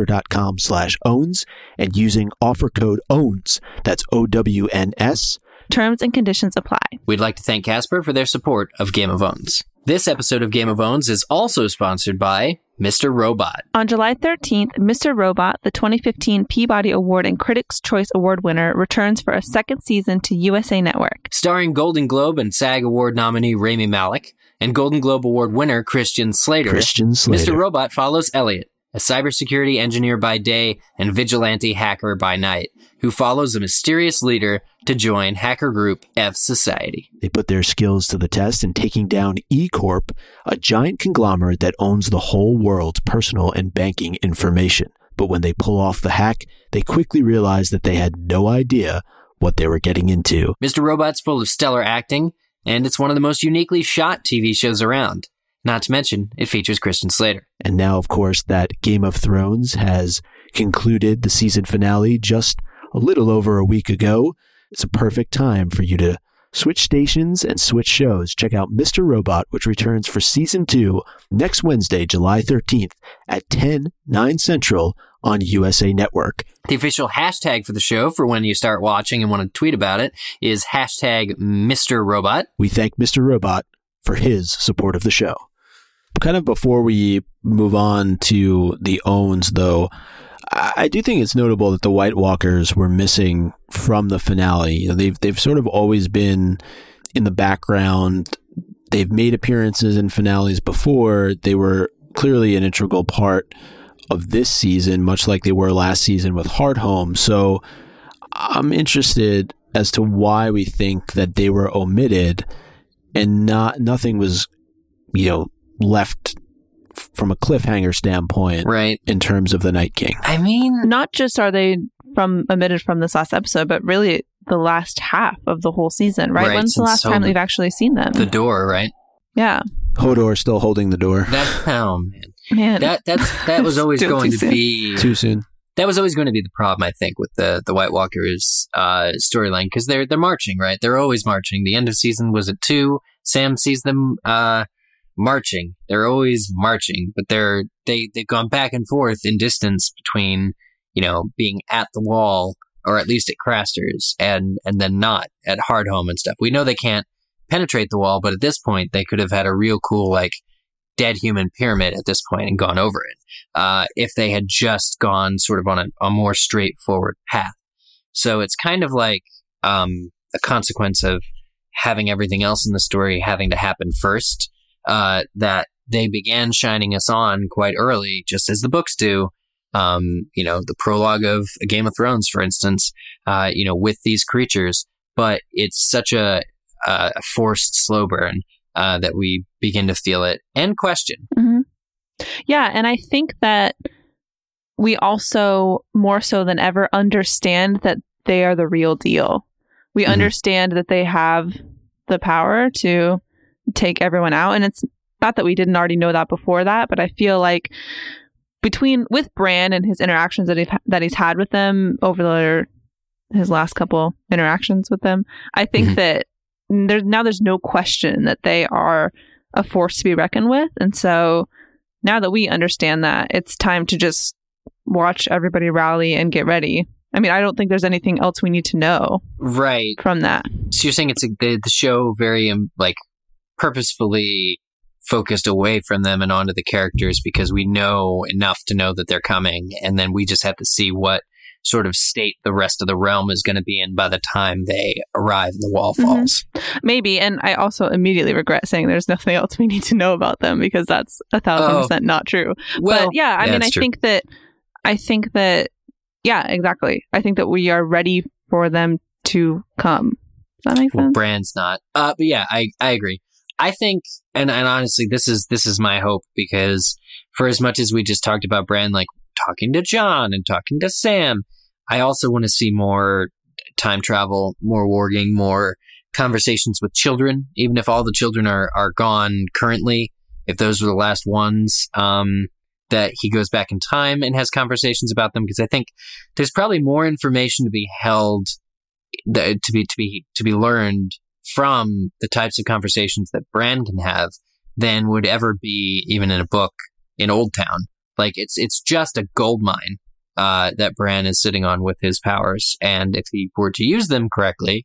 www.casper.com/owns and using offer code OWNS, that's OWNS,
Terms and conditions apply.
We'd like to thank Casper for their support of Game of Owns. This episode of Game of Owns is also sponsored by Mr. Robot.
On July 13th, Mr. Robot, the 2015 Peabody Award and Critics' Choice Award winner, returns for a second season to USA Network.
Starring Golden Globe and SAG Award nominee Rami Malek and Golden Globe Award winner Christian Slater, Mr. Robot follows Elliot, a cybersecurity engineer by day and vigilante hacker by night, who follows a mysterious leader to join hacker group F Society.
They put their skills to the test in taking down E-Corp, a giant conglomerate that owns the whole world's personal and banking information. But when they pull off the hack, they quickly realize that they had no idea what they were getting into.
Mr. Robot's full of stellar acting, and it's one of the most uniquely shot TV shows around. Not to mention, it features Christian Slater.
And now, of course, that Game of Thrones has concluded the season finale just a little over a week ago. It's a perfect time for you to switch stations and switch shows. Check out Mr. Robot, which returns for Season 2 next Wednesday, July 13th at 9 Central on USA Network.
The official hashtag for the show for when you start watching and want to tweet about it is hashtag Mr. Robot.
We thank Mr. Robot for his support of the show. Kind of before we move on to the owns, though, I do think it's notable that the White Walkers were missing from the finale. You know, they've sort of always been in the background. They've made appearances in finales before. They were clearly an integral part of this season, much like they were last season with Hardhome. So I'm interested as to why we think that they were omitted and nothing was, left from a cliffhanger standpoint,
right,
in terms of the Night King.
I mean,
not just are they omitted from this last episode, but really the last half of the whole season, right? When's the last time we've actually seen them?
The door, right?
Yeah.
Hodor still holding the door.
Man.
That was always going to be
too soon.
That was always going to be the problem, I think, with the White Walkers storyline, because they're marching, right? They're always marching. The end of season was at 2. Sam sees them marching. They're always marching, but they've gone back and forth in distance between, being at the wall, or at least at Craster's, and then not at Hardhome and stuff. We know they can't penetrate the wall, but at this point, they could have had a real cool, dead human pyramid at this point and gone over it, if they had just gone sort of on a more straightforward path. So it's kind of like a consequence of having everything else in the story having to happen first, that they began shining us on quite early, just as the books do. The prologue of A Game of Thrones, for instance, with these creatures, but it's such a forced slow burn that we begin to feel it and question.
Mm-hmm. Yeah, and I think that we also, more so than ever, understand that they are the real deal. We understand that they have the power to take everyone out, and it's not that we didn't already know that before that, but I feel like with Bran and his interactions that he's had with them over his last couple interactions with them, I think that there's no question that they are a force to be reckoned with. And so now that we understand that, it's time to just watch everybody rally and get ready. I mean, I don't think there's anything else we need to know from that.
So you're saying it's the show very purposefully focused away from them and onto the characters because we know enough to know that they're coming, and then we just have to see what sort of state the rest of the realm is going to be in by the time they arrive and the wall falls.
Maybe. And I also immediately regret saying there's nothing else we need to know about them, because that's 1,000% not true.
Well,
but yeah, I mean, I think that, yeah, exactly. I think that we are ready for them to come. Does that make sense?
Bran's not. But yeah, I agree. I think, and honestly, this is my hope, because for as much as we just talked about Bran, talking to Jon and talking to Sam, I also want to see more time travel, more warging, more conversations with children, even if all the children are gone currently, if those were the last ones, that he goes back in time and has conversations about them, because I think there's probably more information to be held, to be learned from the types of conversations that Bran can have than would ever be even in a book in Old Town. It's just a gold mine that Bran is sitting on with his powers, and if he were to use them correctly,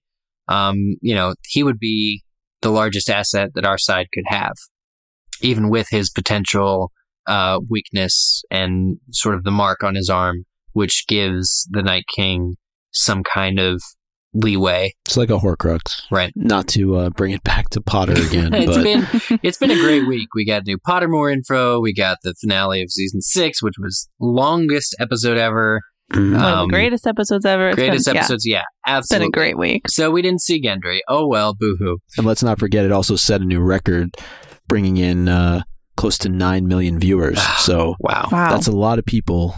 he would be the largest asset that our side could have, even with his potential weakness and sort of the mark on his arm, which gives the Night King some kind of leeway.
It's like a Horcrux.
Right.
Not to bring it back to Potter again.
It's been a great week. We got new Pottermore info. We got the finale of season 6, which was longest episode ever.
One of the greatest episodes ever.
Episodes, yeah, absolutely.
It's been a great week.
So we didn't see Gendry. Oh well, boo-hoo.
And let's not forget, it also set a new record, bringing in close to 9 million viewers. So
wow.
That's a lot of people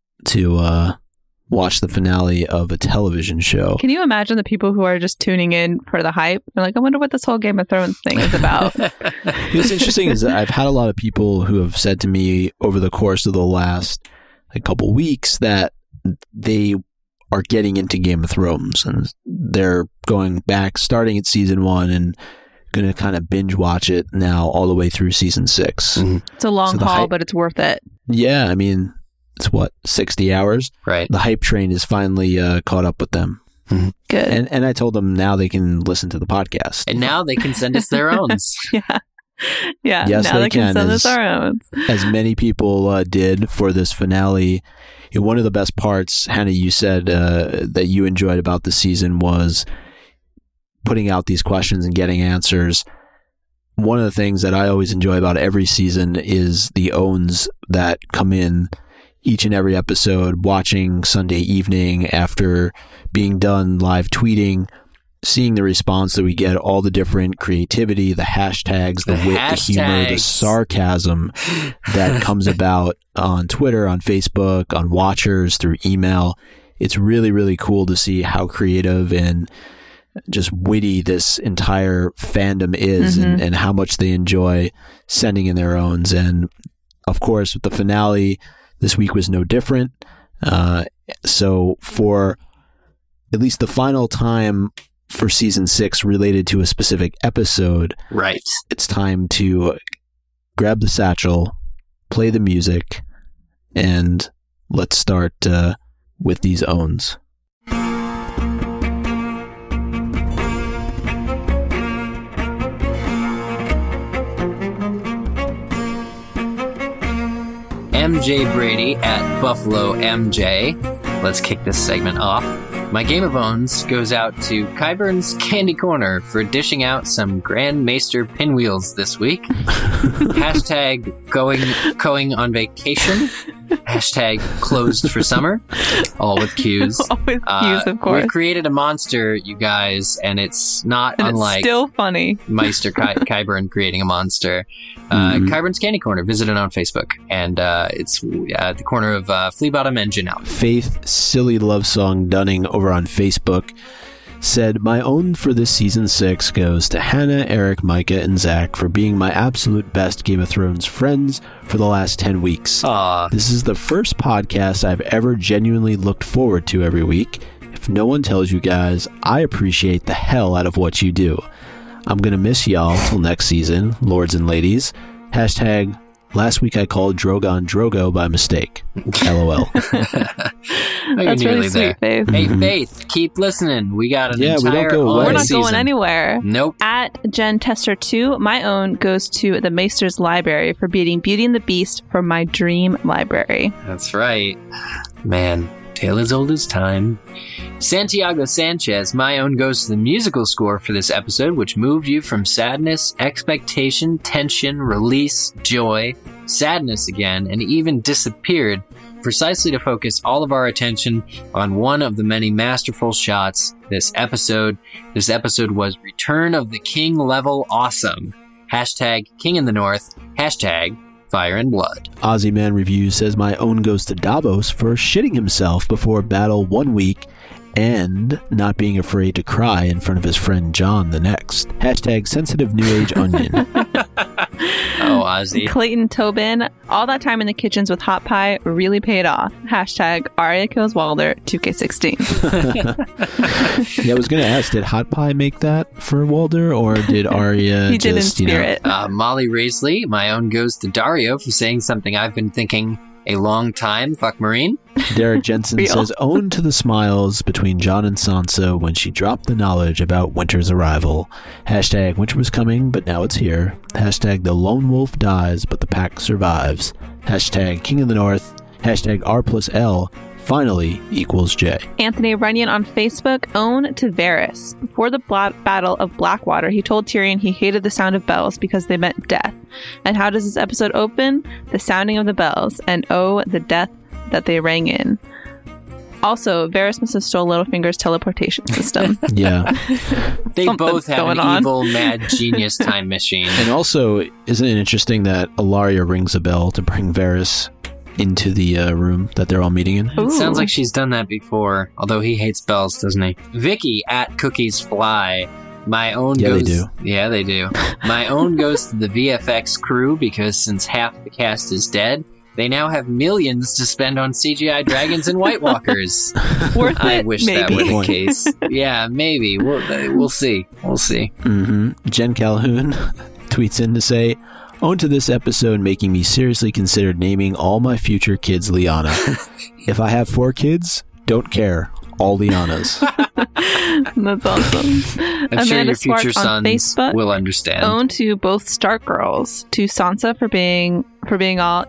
to watch the finale of a television show.
Can you imagine the people who are just tuning in for the hype? They're like, I wonder what this whole Game of Thrones thing is about.
What's interesting is that I've had a lot of people who have said to me over the course of the last couple weeks that they are getting into Game of Thrones and they're going back, starting at season 1 and going to kind of binge watch it now all the way through season 6.
Mm-hmm.
It's a long haul, but it's worth it.
Yeah, I mean, it's 60 hours?
Right.
The hype train is finally caught up with them.
Mm-hmm.
Good.
And I told them now they can listen to the podcast.
And now they can send us their own.
Yeah.
Yes,
now they can send us our own.
As many people did for this finale. One of the best parts, Hannah, you said that you enjoyed about the season was putting out these questions and getting answers. One of the things that I always enjoy about every season is the owns that come in each and every episode, watching Sunday evening after being done live tweeting, seeing the response that we get, all the different creativity, the hashtags, the wit, the humor, the sarcasm that comes about on Twitter, on Facebook, on Watchers, through email. It's really, really cool to see how creative and just witty this entire fandom is, and how much they enjoy sending in their owns. And of course, with the finale, this week was no different. So for at least the final time for season 6 related to a specific episode,
right,
it's time to grab the satchel, play the music, and let's start with these owns.
MJ Brady at Buffalo MJ. Let's kick this segment off. My Game of Owns goes out to Kyburn's Candy Corner for dishing out some Grand Maester pinwheels this week. Hashtag going on vacation. Hashtag closed for summer. All with Q's.
All with Q's, of course.
We've created a monster, you guys, and it's not unlike...
It's still funny.
Meister Kyburn creating a monster. Kyburn's Candy Corner. Visit it on Facebook. And it's at the corner of Flea Bottom and Janelle.
Faith Silly Love Song Dunning over on Facebook said, my own for this season 6 goes to Hannah, Eric, Micah, and Zach for being my absolute best Game of Thrones friends for the last 10 weeks.
Aww.
This is the first podcast I've ever genuinely looked forward to every week. If no one tells you guys, I appreciate the hell out of what you do. I'm gonna miss y'all till next season, lords and ladies. Hashtag last week I called Drogon Drogo by mistake. LOL.
That's really sweet, Faith.
Hey, Faith, keep listening. We got an entire
we don't go away.
We're not
season.
going anywhere.
Nope.
At Jen Tester 2, my own goes to the Maester's Library for beating Beauty and the Beast for my dream library.
That's right. Man, tale as old as time. Santiago Sanchez, my own goes to the musical score for this episode, which moved you from sadness, expectation, tension, release, joy, sadness again, and even disappeared, precisely to focus all of our attention on one of the many masterful shots this episode. This episode was Return of the King level awesome. Hashtag King in the North. Hashtag Fire and Blood.
Ozzy Man Reviews says, my own goes to Davos for shitting himself before battle 1 week and not being afraid to cry in front of his friend John the next. Hashtag sensitive new age onion.
Oh, Ozzy.
Clayton Tobin, all that time in the kitchens with hot pie really paid off. Hashtag Arya kills Walder 2K16.
Yeah, I was going to ask, did Hot Pie make that for Walder, or did Arya
He did in
just,
spirit.
Molly Raisley, my own goes to Dario for saying something I've been thinking a long time. Fuck Marine.
Derek Jensen
Real.
says, own to the smiles between Jon and Sansa when she dropped the knowledge about winter's arrival. Hashtag winter was coming, but now it's here. Hashtag the lone wolf dies, but the pack survives. Hashtag King of the North. Hashtag R+L finally equals J.
Anthony Runyon on Facebook, own to Varys. Before the Battle of Blackwater, he told Tyrion he hated the sound of bells because they meant death. And how does this episode open? The sounding of the bells, and oh, the death that they rang in. Also, Varys must have stole Littlefinger's teleportation system.
Yeah.
They both have an
on.
evil, mad genius time machine.
And also, isn't it interesting that Ilaria rings a bell to bring Varys into the room that they're all meeting in?
Ooh.
It sounds like she's done that before, although he hates bells, doesn't he? Vicky at Cookies Fly. My own
Yeah,
goes.
they do.
Yeah, they do. My own goes to the VFX crew because since half the cast is dead, they now have millions to spend on CGI dragons and White Walkers.
Worth it?
I wish that
Maybe.
were the case. Yeah, maybe. We'll see. We'll see.
Jen Calhoun tweets in to say, own to this episode making me seriously consider naming all my future kids Lyanna. If I have 4 kids, don't care. All Lyannas.
That's awesome.
I'm sure your
Sparks
future
on
sons
Facebook,
will understand.
own to both Stark girls, to Sansa for being all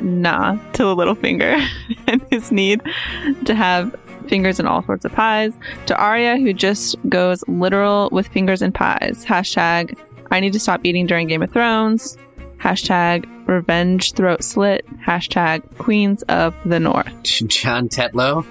to Littlefinger and his need to have fingers in all sorts of pies, to Arya who just goes literal with fingers in pies. Hashtag I need to stop eating during Game of Thrones. Hashtag revenge throat slit. Hashtag Queens of the North.
John Tetlow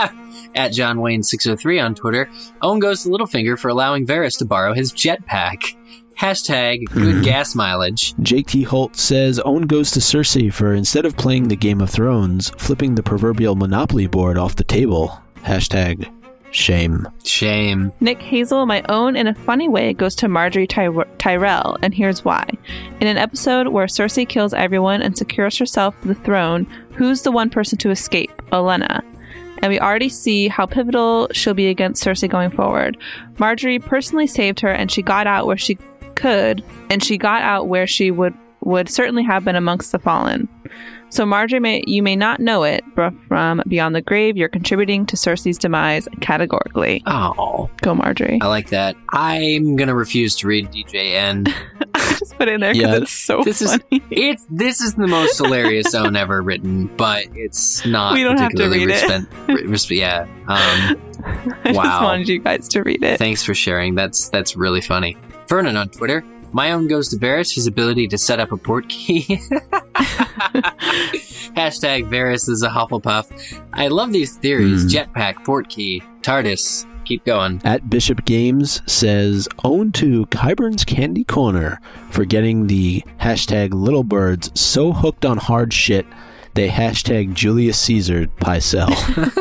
at John Wayne 603 on Twitter. Owen goes to Littlefinger for allowing Varys to borrow his jetpack. Hashtag good gas mileage.
Jake T. Holt says, own goes to Cersei for instead of playing the Game of Thrones, flipping the proverbial Monopoly board off the table. Hashtag shame.
Shame.
Nick Hazel, my own in a funny way, goes to Marjorie Tyrell, and here's why. In an episode where Cersei kills everyone and secures herself the throne, who's the one person to escape? Olenna. And we already see how pivotal she'll be against Cersei going forward. Marjorie personally saved her, and she got out where she could, and she got out where she would certainly have been amongst the fallen. So Marjorie, you may not know it, but from beyond the grave, you're contributing to Cersei's demise categorically.
Oh,
Go Marjorie.
I like that. I'm gonna refuse to read DJN.
I just put it in there because
Yeah,
it's so
This is
funny.
this is the most hilarious own ever written, but it's not.
We don't have to
particularly
read it.
Yeah.
I just
Wow.
wanted you guys to read it.
Thanks for sharing. That's really funny. Vernon on Twitter. My own goes to Varys, his ability to set up a port key. Hashtag Varys is a Hufflepuff. I love these theories. Jetpack, port key, TARDIS. Keep going.
At Bishop Games says, own to Qyburn's Candy Corner for getting the hashtag little birds so hooked on hard shit they hashtag Julius Caesar Pycelle.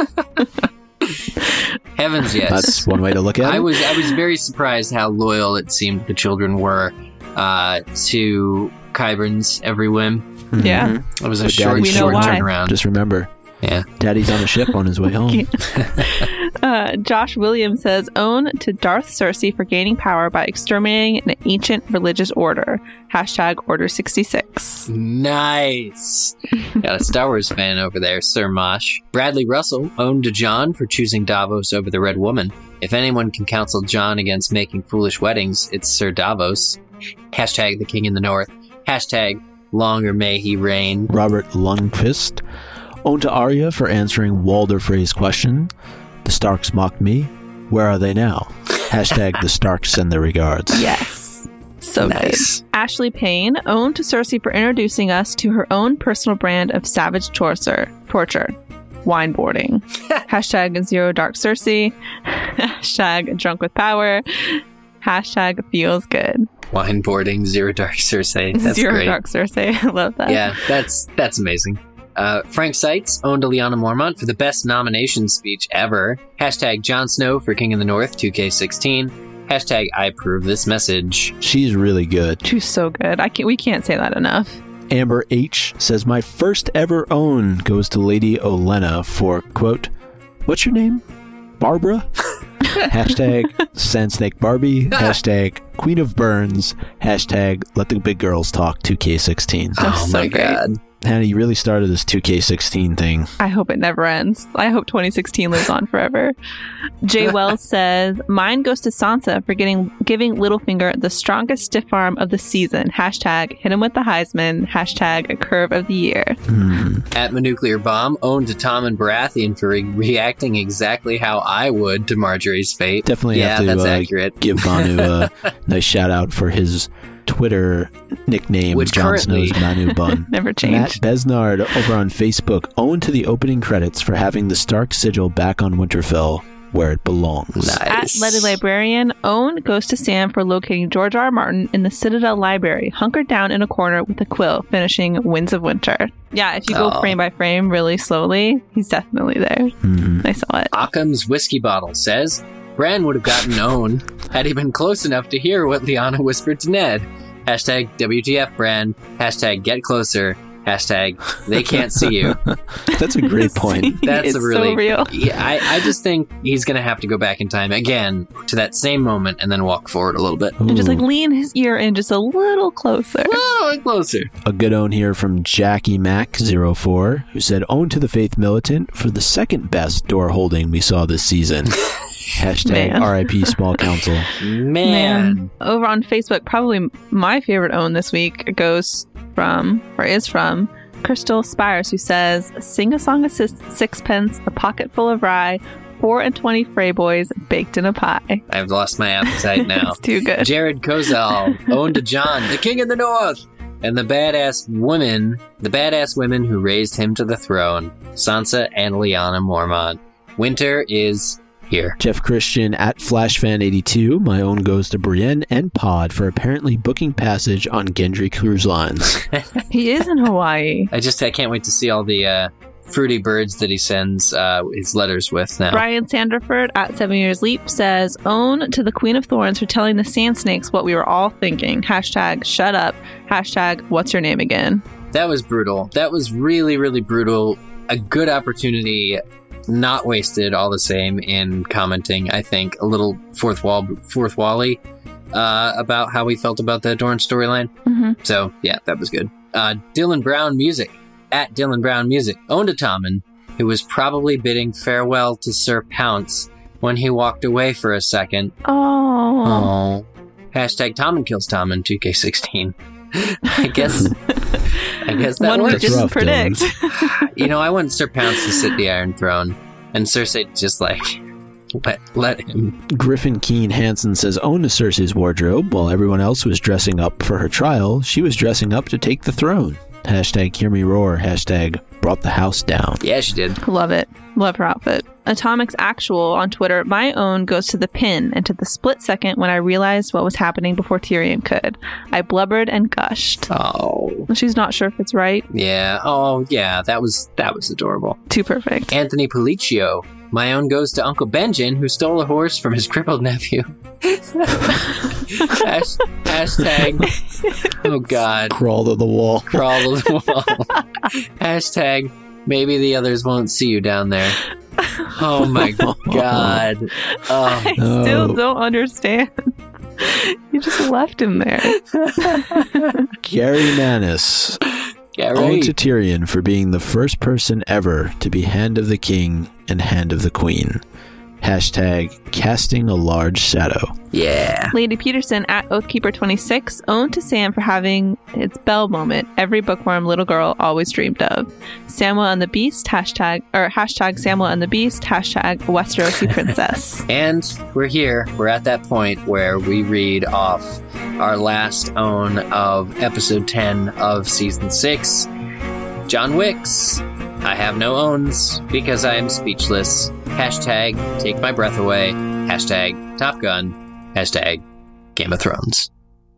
Heavens yes.
That's one way to look at
I
it.
was very surprised how loyal it seemed the children were to Qyburn's every whim.
Yeah.
It was a
But
short
Daddy's
We know why.
turnaround.
Just remember,
Yeah.
Daddy's on a ship on his way home.
Josh Williams says, own to Darth Cersei for gaining power by exterminating an ancient religious order. Hashtag Order 66.
Nice. Got a Star Wars fan over there, Sir Mosh. Bradley Russell owned to Jon for choosing Davos over the Red Woman. If anyone can counsel Jon against making foolish weddings, it's Sir Davos. Hashtag the King in the North. Hashtag longer may he reign.
Robert Lundqvist. Own to Arya for answering Walder Frey's question. The Starks mocked me. Where are they now? Hashtag the Starks send their regards.
Yes. So
Nice.
good. Ashley Payne, owned to Cersei for introducing us to her own personal brand of savage torture. Wineboarding. Hashtag Zero Dark Cersei. Hashtag Drunk with Power. Hashtag Feels Good.
Wineboarding, Zero Dark Cersei. That's
Zero
great.
Dark Cersei. I love that.
Yeah, that's amazing. Frank Seitz owned to Lyanna Mormont for the best nomination speech ever. Hashtag Jon Snow for King of the North 2K16. Hashtag I approve this message.
She's really good.
She's so good. We can't say that enough.
Amber H. says, my first ever own goes to Lady Olenna for, quote, what's your name? Barbara? Hashtag Sand Snake Barbie. Hashtag Queen of Burns. Hashtag Let the Big Girls Talk 2K16.
That's
Oh
so
my
great.
god.
Hannah, you really started this 2K16 thing.
I hope it never ends. I hope 2016 lives on forever. Jay Wells says, mine goes to Sansa for giving Littlefinger the strongest stiff arm of the season. Hashtag hit him with the Heisman. Hashtag a curve of the year.
At Manuclear Bomb, owned to Tom and Baratheon for reacting exactly how I would to Marjorie's fate.
Definitely have to
that's accurate.
give Manu a nice shout out for his Twitter nickname,
which
Jon Snow's Manu Bun.
Never
Matt
changed.
Besnard over on Facebook owned to the opening credits for having the Stark sigil back on Winterfell where it belongs.
Nice.
At Letty Librarian, own goes to Sam for locating George R. R. Martin in the Citadel Library, hunkered down in a corner with a quill, finishing Winds of Winter. Yeah, if you go frame by frame really slowly, he's definitely there. I saw it.
Occam's Whiskey Bottle says, Bran would have gotten owned had he been close enough to hear what Lyanna whispered to Ned. Hashtag WTF Bran. Hashtag get closer. Hashtag they can't see you.
That's a great point.
That's
It's
a really
so real.
Yeah, I just think he's gonna have to go back in time again to that same moment and then walk forward a little bit.
And just like
Ooh.
lean his ear in just a little closer.
Oh, closer.
A good own here from Jackie Mac04, who said, own to the Faith Militant for the second best door holding we saw this season. Hashtag
Man.
RIP Small Council.
Man.
Over on Facebook, probably my favorite own this week is from Crystal Spires, who says, sing a song of sixpence, a pocket full of rye, 4 and 20 Frey boys baked in a pie.
I've lost my appetite now.
It's too good.
Jared Kozal, owned to Jon, the King of the North, and the badass women who raised him to the throne, Sansa and Lyanna Mormont. Winter is here.
Jeff Christian at FlashFan82, my own goes to Brienne and Pod for apparently booking passage on Gendry Cruise Lines.
He is in Hawaii.
I can't wait to see all the fruity birds that he sends his letters with now.
Brian Sanderford at 7 Years Leap says, own to the Queen of Thorns for telling the Sand Snakes what we were all thinking. Hashtag shut up. Hashtag what's your name again?
That was brutal. That was really, really brutal. A good opportunity, not wasted all the same in commenting, I think, a little fourth wall-y about how we felt about the Dorne storyline. So, yeah, that was good. Dylan Brown Music, at Dylan Brown Music, owned a Tommen, who was probably bidding farewell to Sir Pounce when he walked away for a second.
Oh.
Hashtag Tommen kills Tommen 2K16. I guess that
One we
works.
didn't
rough,
predict.
I want Sir Pounce to sit the Iron Throne, and Cersei just let him.
Griffin Keen Hansen says, own to Cersei's wardrobe. While everyone else was dressing up for her trial, she was dressing up to take the throne. Hashtag hear me roar. Hashtag brought the house down.
Yeah, she did.
Love it. Love her outfit. Atomics Actual on Twitter, my own goes to the pin and to the split second when I realized what was happening before Tyrion could. I blubbered and gushed.
Oh.
She's not sure if it's right.
Yeah. Oh, yeah. That was adorable.
Too perfect.
Anthony Policcio. My own goes to Uncle Benjen, who stole a horse from his crippled nephew. Hashtag. Oh, God.
Crawl to the wall.
Crawl to the wall. Hashtag. Maybe the others won't see you down there. Oh, my God. Oh.
I still don't understand. You just left him there.
Gary Manis.
Gary.
Owned to Tyrion for being the first person ever to be Hand of the King and Hand of the Queen. Hashtag casting a large shadow.
Yeah.
Lady Peterson at Oathkeeper26 owned to Sam for having its bell moment every bookworm little girl always dreamed of. Samuel and the Beast, hashtag Samuel and the Beast, hashtag Westerosi Princess.
And we're here. We're at that point where we read off our last own of episode 10 of season 6. John Wicks. I have no owns because I am speechless. Hashtag take my breath away. Hashtag Top Gun. Hashtag Game of Thrones.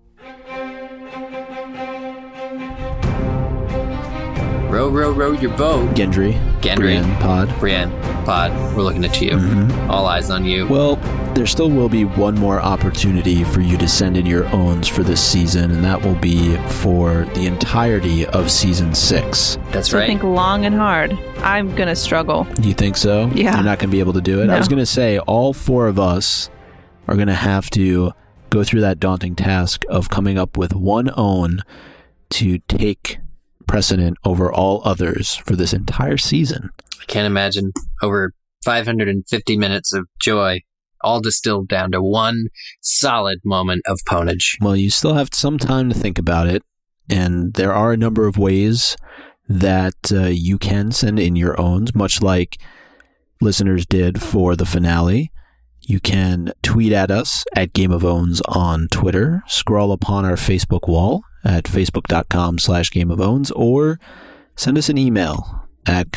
Row, row, row your boat.
Gendry. Brienne, Pod.
Brienne, Pod, we're looking at you. All eyes on you.
Well, there still will be one more opportunity for you to send in your owns for this season, and that will be for the entirety of season 6.
That's
So
right.
think long and hard. I'm gonna struggle.
You think so?
Yeah.
You're not going to be able to do it?
No.
I was going to say, all 4 of us are going to have to go through that daunting task of coming up with one own to take precedent over all others for this entire season.
I can't imagine. Over 550 minutes of joy, all distilled down to one solid moment of ponage.
Well, you still have some time to think about it, and there are a number of ways that you can send in your own, much like listeners did for the finale. You can tweet at us at Game of Owns on Twitter, scroll upon our Facebook wall at facebook.com/Game of Owns, or send us an email at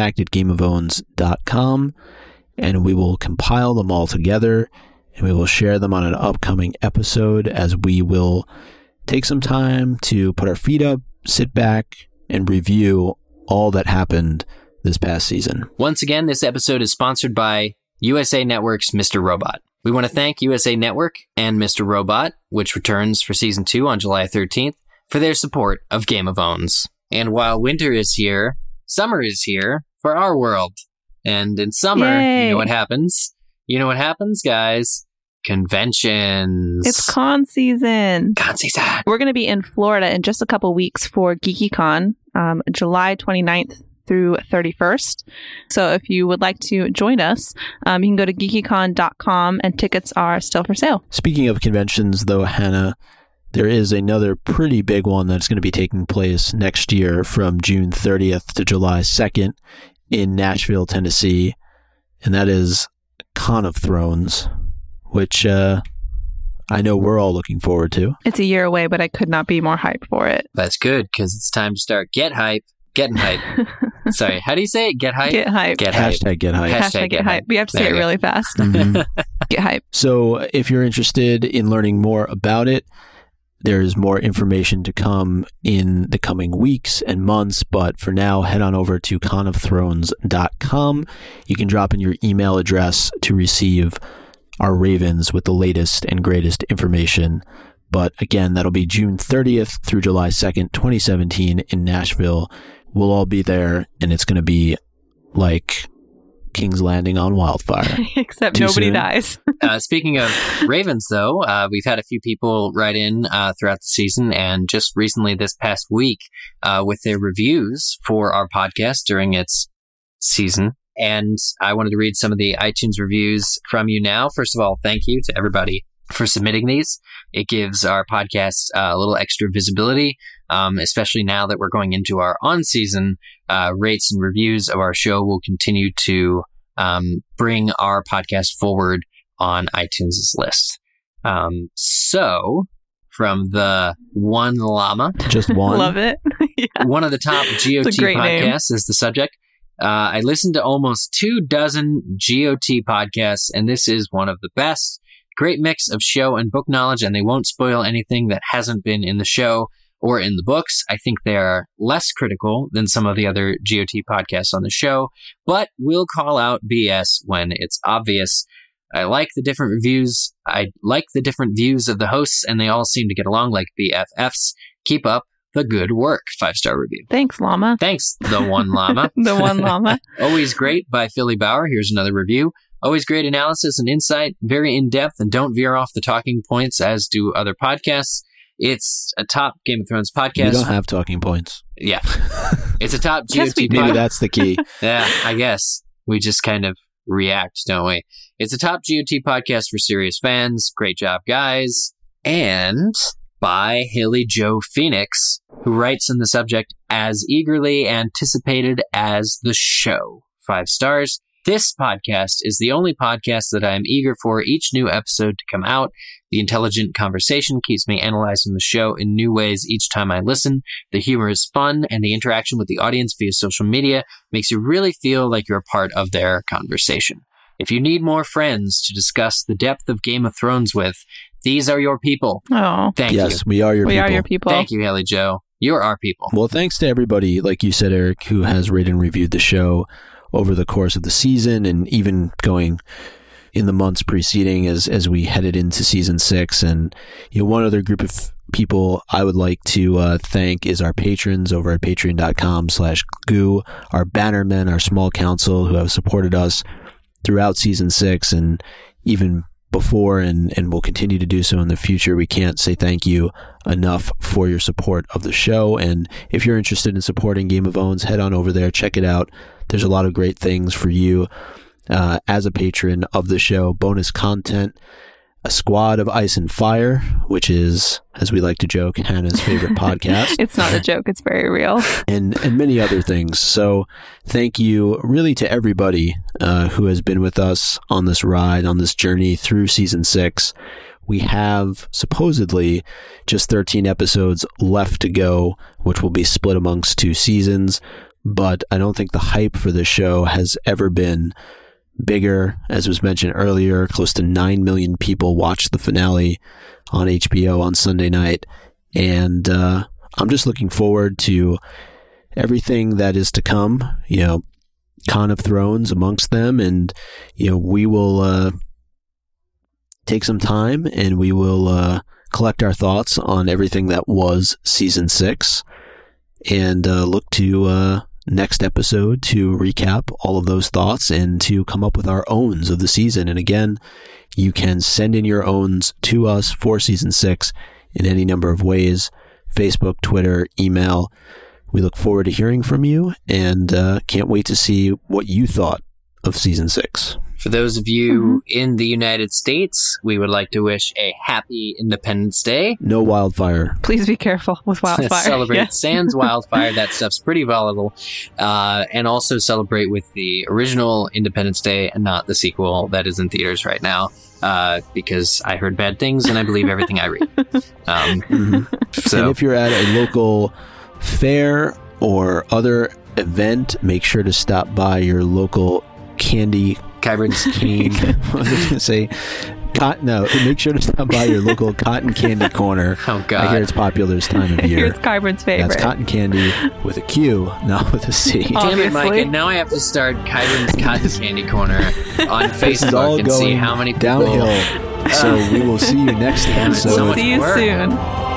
contact@gameofowns.com, and we will compile them all together, and we will share them on an upcoming episode, as we will take some time to put our feet up, sit back, and review all that happened this past season.
Once again, this episode is sponsored by USA Network's Mr. Robot. We want to thank USA Network and Mr. Robot, which returns for Season 2 on July 13th, for their support of Game of Owns. And while winter is here, summer is here for our world. And in summer,
Yay.
you know what happens? You know what happens, guys? Conventions.
It's con season.
Con season.
We're going to be in Florida in just a couple weeks for GeekyCon, July 29th through 31st. So if you would like to join us, you can go to geekycon.com, and tickets are still for sale.
Speaking of conventions, though, Hannah, there is another pretty big one that's going to be taking place next year from June 30th to July 2nd in Nashville, Tennessee, and that is Con of Thrones, which I know we're all looking forward to.
It's a year away, but I could not be more hyped for it.
That's good, because it's time to start getting hype. Sorry, how do you say it? Get hype?
Get hype.
Get hype.
Hashtag get hype.
Hashtag get hype. We have to say
There
it
you go.
really fast.
Mhm.
Get hype.
So if you're interested in learning more about it, there's more information to come in the coming weeks and months, but for now, head on over to conofthrones.com. You can drop in your email address to receive our Ravens with the latest and greatest information. But again, that'll be June 30th through July 2nd, 2017 in Nashville. We'll all be there, and it's going to be like King's Landing on wildfire.
Except
Too
nobody
soon?
dies.
Speaking of Ravens, though, we've had a few people write in throughout the season, and just recently this past week with their reviews for our podcast during its season. And I wanted to read some of the iTunes reviews from you now. First of all, thank you to everybody for submitting these. It gives our podcast a little extra visibility, especially now that we're going into our on-season. Rates and reviews of our show will continue to bring our podcast forward on iTunes' list. So, from the One Llama,
Just one.
Love it. Yeah.
one of the top GOT
It's a great name.
podcasts is the subject. I listened to almost 24 GOT podcasts, and this is one of the best. Great mix of show and book knowledge, and they won't spoil anything that hasn't been in the show or in the books. I think they are less critical than some of the other GOT podcasts on the show, but will call out BS when it's obvious. I like the different reviews. I like the different views of the hosts, and they all seem to get along like BFFs. Keep up the good work. 5-star review.
Thanks, Llama.
Thanks, the One Llama.
The One Llama.
Always great by Philly Bauer. Here's another review. Always great analysis and insight, very in-depth, and don't veer off the talking points as do other podcasts. It's a top Game of Thrones podcast.
We don't have talking points.
Yeah. It's a top
Yes,
GOT
we do.
Maybe
podcast.
that's the key.
Yeah, I guess. We just kind of react, don't we? It's a top GOT podcast for serious fans. Great job, guys. And by Haley Joe Phoenix, who writes in the subject, as eagerly anticipated as the show. 5 stars. This podcast is the only podcast that I am eager for each new episode to come out. The intelligent conversation keeps me analyzing the show in new ways each time I listen. The humor is fun, and the interaction with the audience via social media makes you really feel like you're a part of their conversation. If you need more friends to discuss the depth of Game of Thrones with, these are your people.
Oh,
Thank
Yes,
you.
we are your
we
people.
are your people.
Thank you, Haley Joe. You're our people.
Well, thanks to everybody, like you said, Eric, who has rated and reviewed the show over the course of the season, and even going in the months preceding as we headed into season 6. And one other group of people I would like to thank is our patrons over at patreon.com/goo, our bannermen, our small council who have supported us throughout season 6 and even before and will continue to do so in the future. We can't say thank you enough for your support of the show. And if you're interested in supporting Game of Owns, head on over there, check it out. There's a lot of great things for you as a patron of the show. Bonus content, a squad of Ice and Fire, which is, as we like to joke, Hannah's favorite podcast.
It's not a joke. It's very real.
And many other things. So thank you really to everybody who has been with us on this ride, on this journey through season 6. We have supposedly just 13 episodes left to go, which will be split amongst 2 seasons. But I don't think the hype for this show has ever been bigger. As was mentioned earlier, close to 9 million people watched the finale on HBO on Sunday night. And I'm just looking forward to everything that is to come, Con of Thrones amongst them. And, we will take some time and we will collect our thoughts on everything that was season 6 and look to next episode to recap all of those thoughts and to come up with our owns of the season. And again, you can send in your owns to us for season 6 in any number of ways: Facebook, Twitter, email. We look forward to hearing from you and can't wait to see what you thought of season 6.
For those of you in the United States, we would like to wish a happy Independence Day.
No wildfire.
Please be careful with wildfire.
Celebrate sans wildfire. That stuff's pretty volatile. And also celebrate with the original Independence Day and not the sequel that is in theaters right now. Because I heard bad things and I believe everything I read. So,
and if you're at a local fair or other event, make sure to stop by your local candy
Kyburn's
cane. I was going to say, make sure to stop by your local cotton candy corner.
Oh, God.
I hear it's popular this time of year.
It's Kyburn's favorite.
That's cotton candy with a Q, not with a C.
Damn it, Mike. And now I have to start Kyburn's Cotton Candy Corner on Facebook and see how many people...
downhill. So we will see you next episode.
We'll see you soon.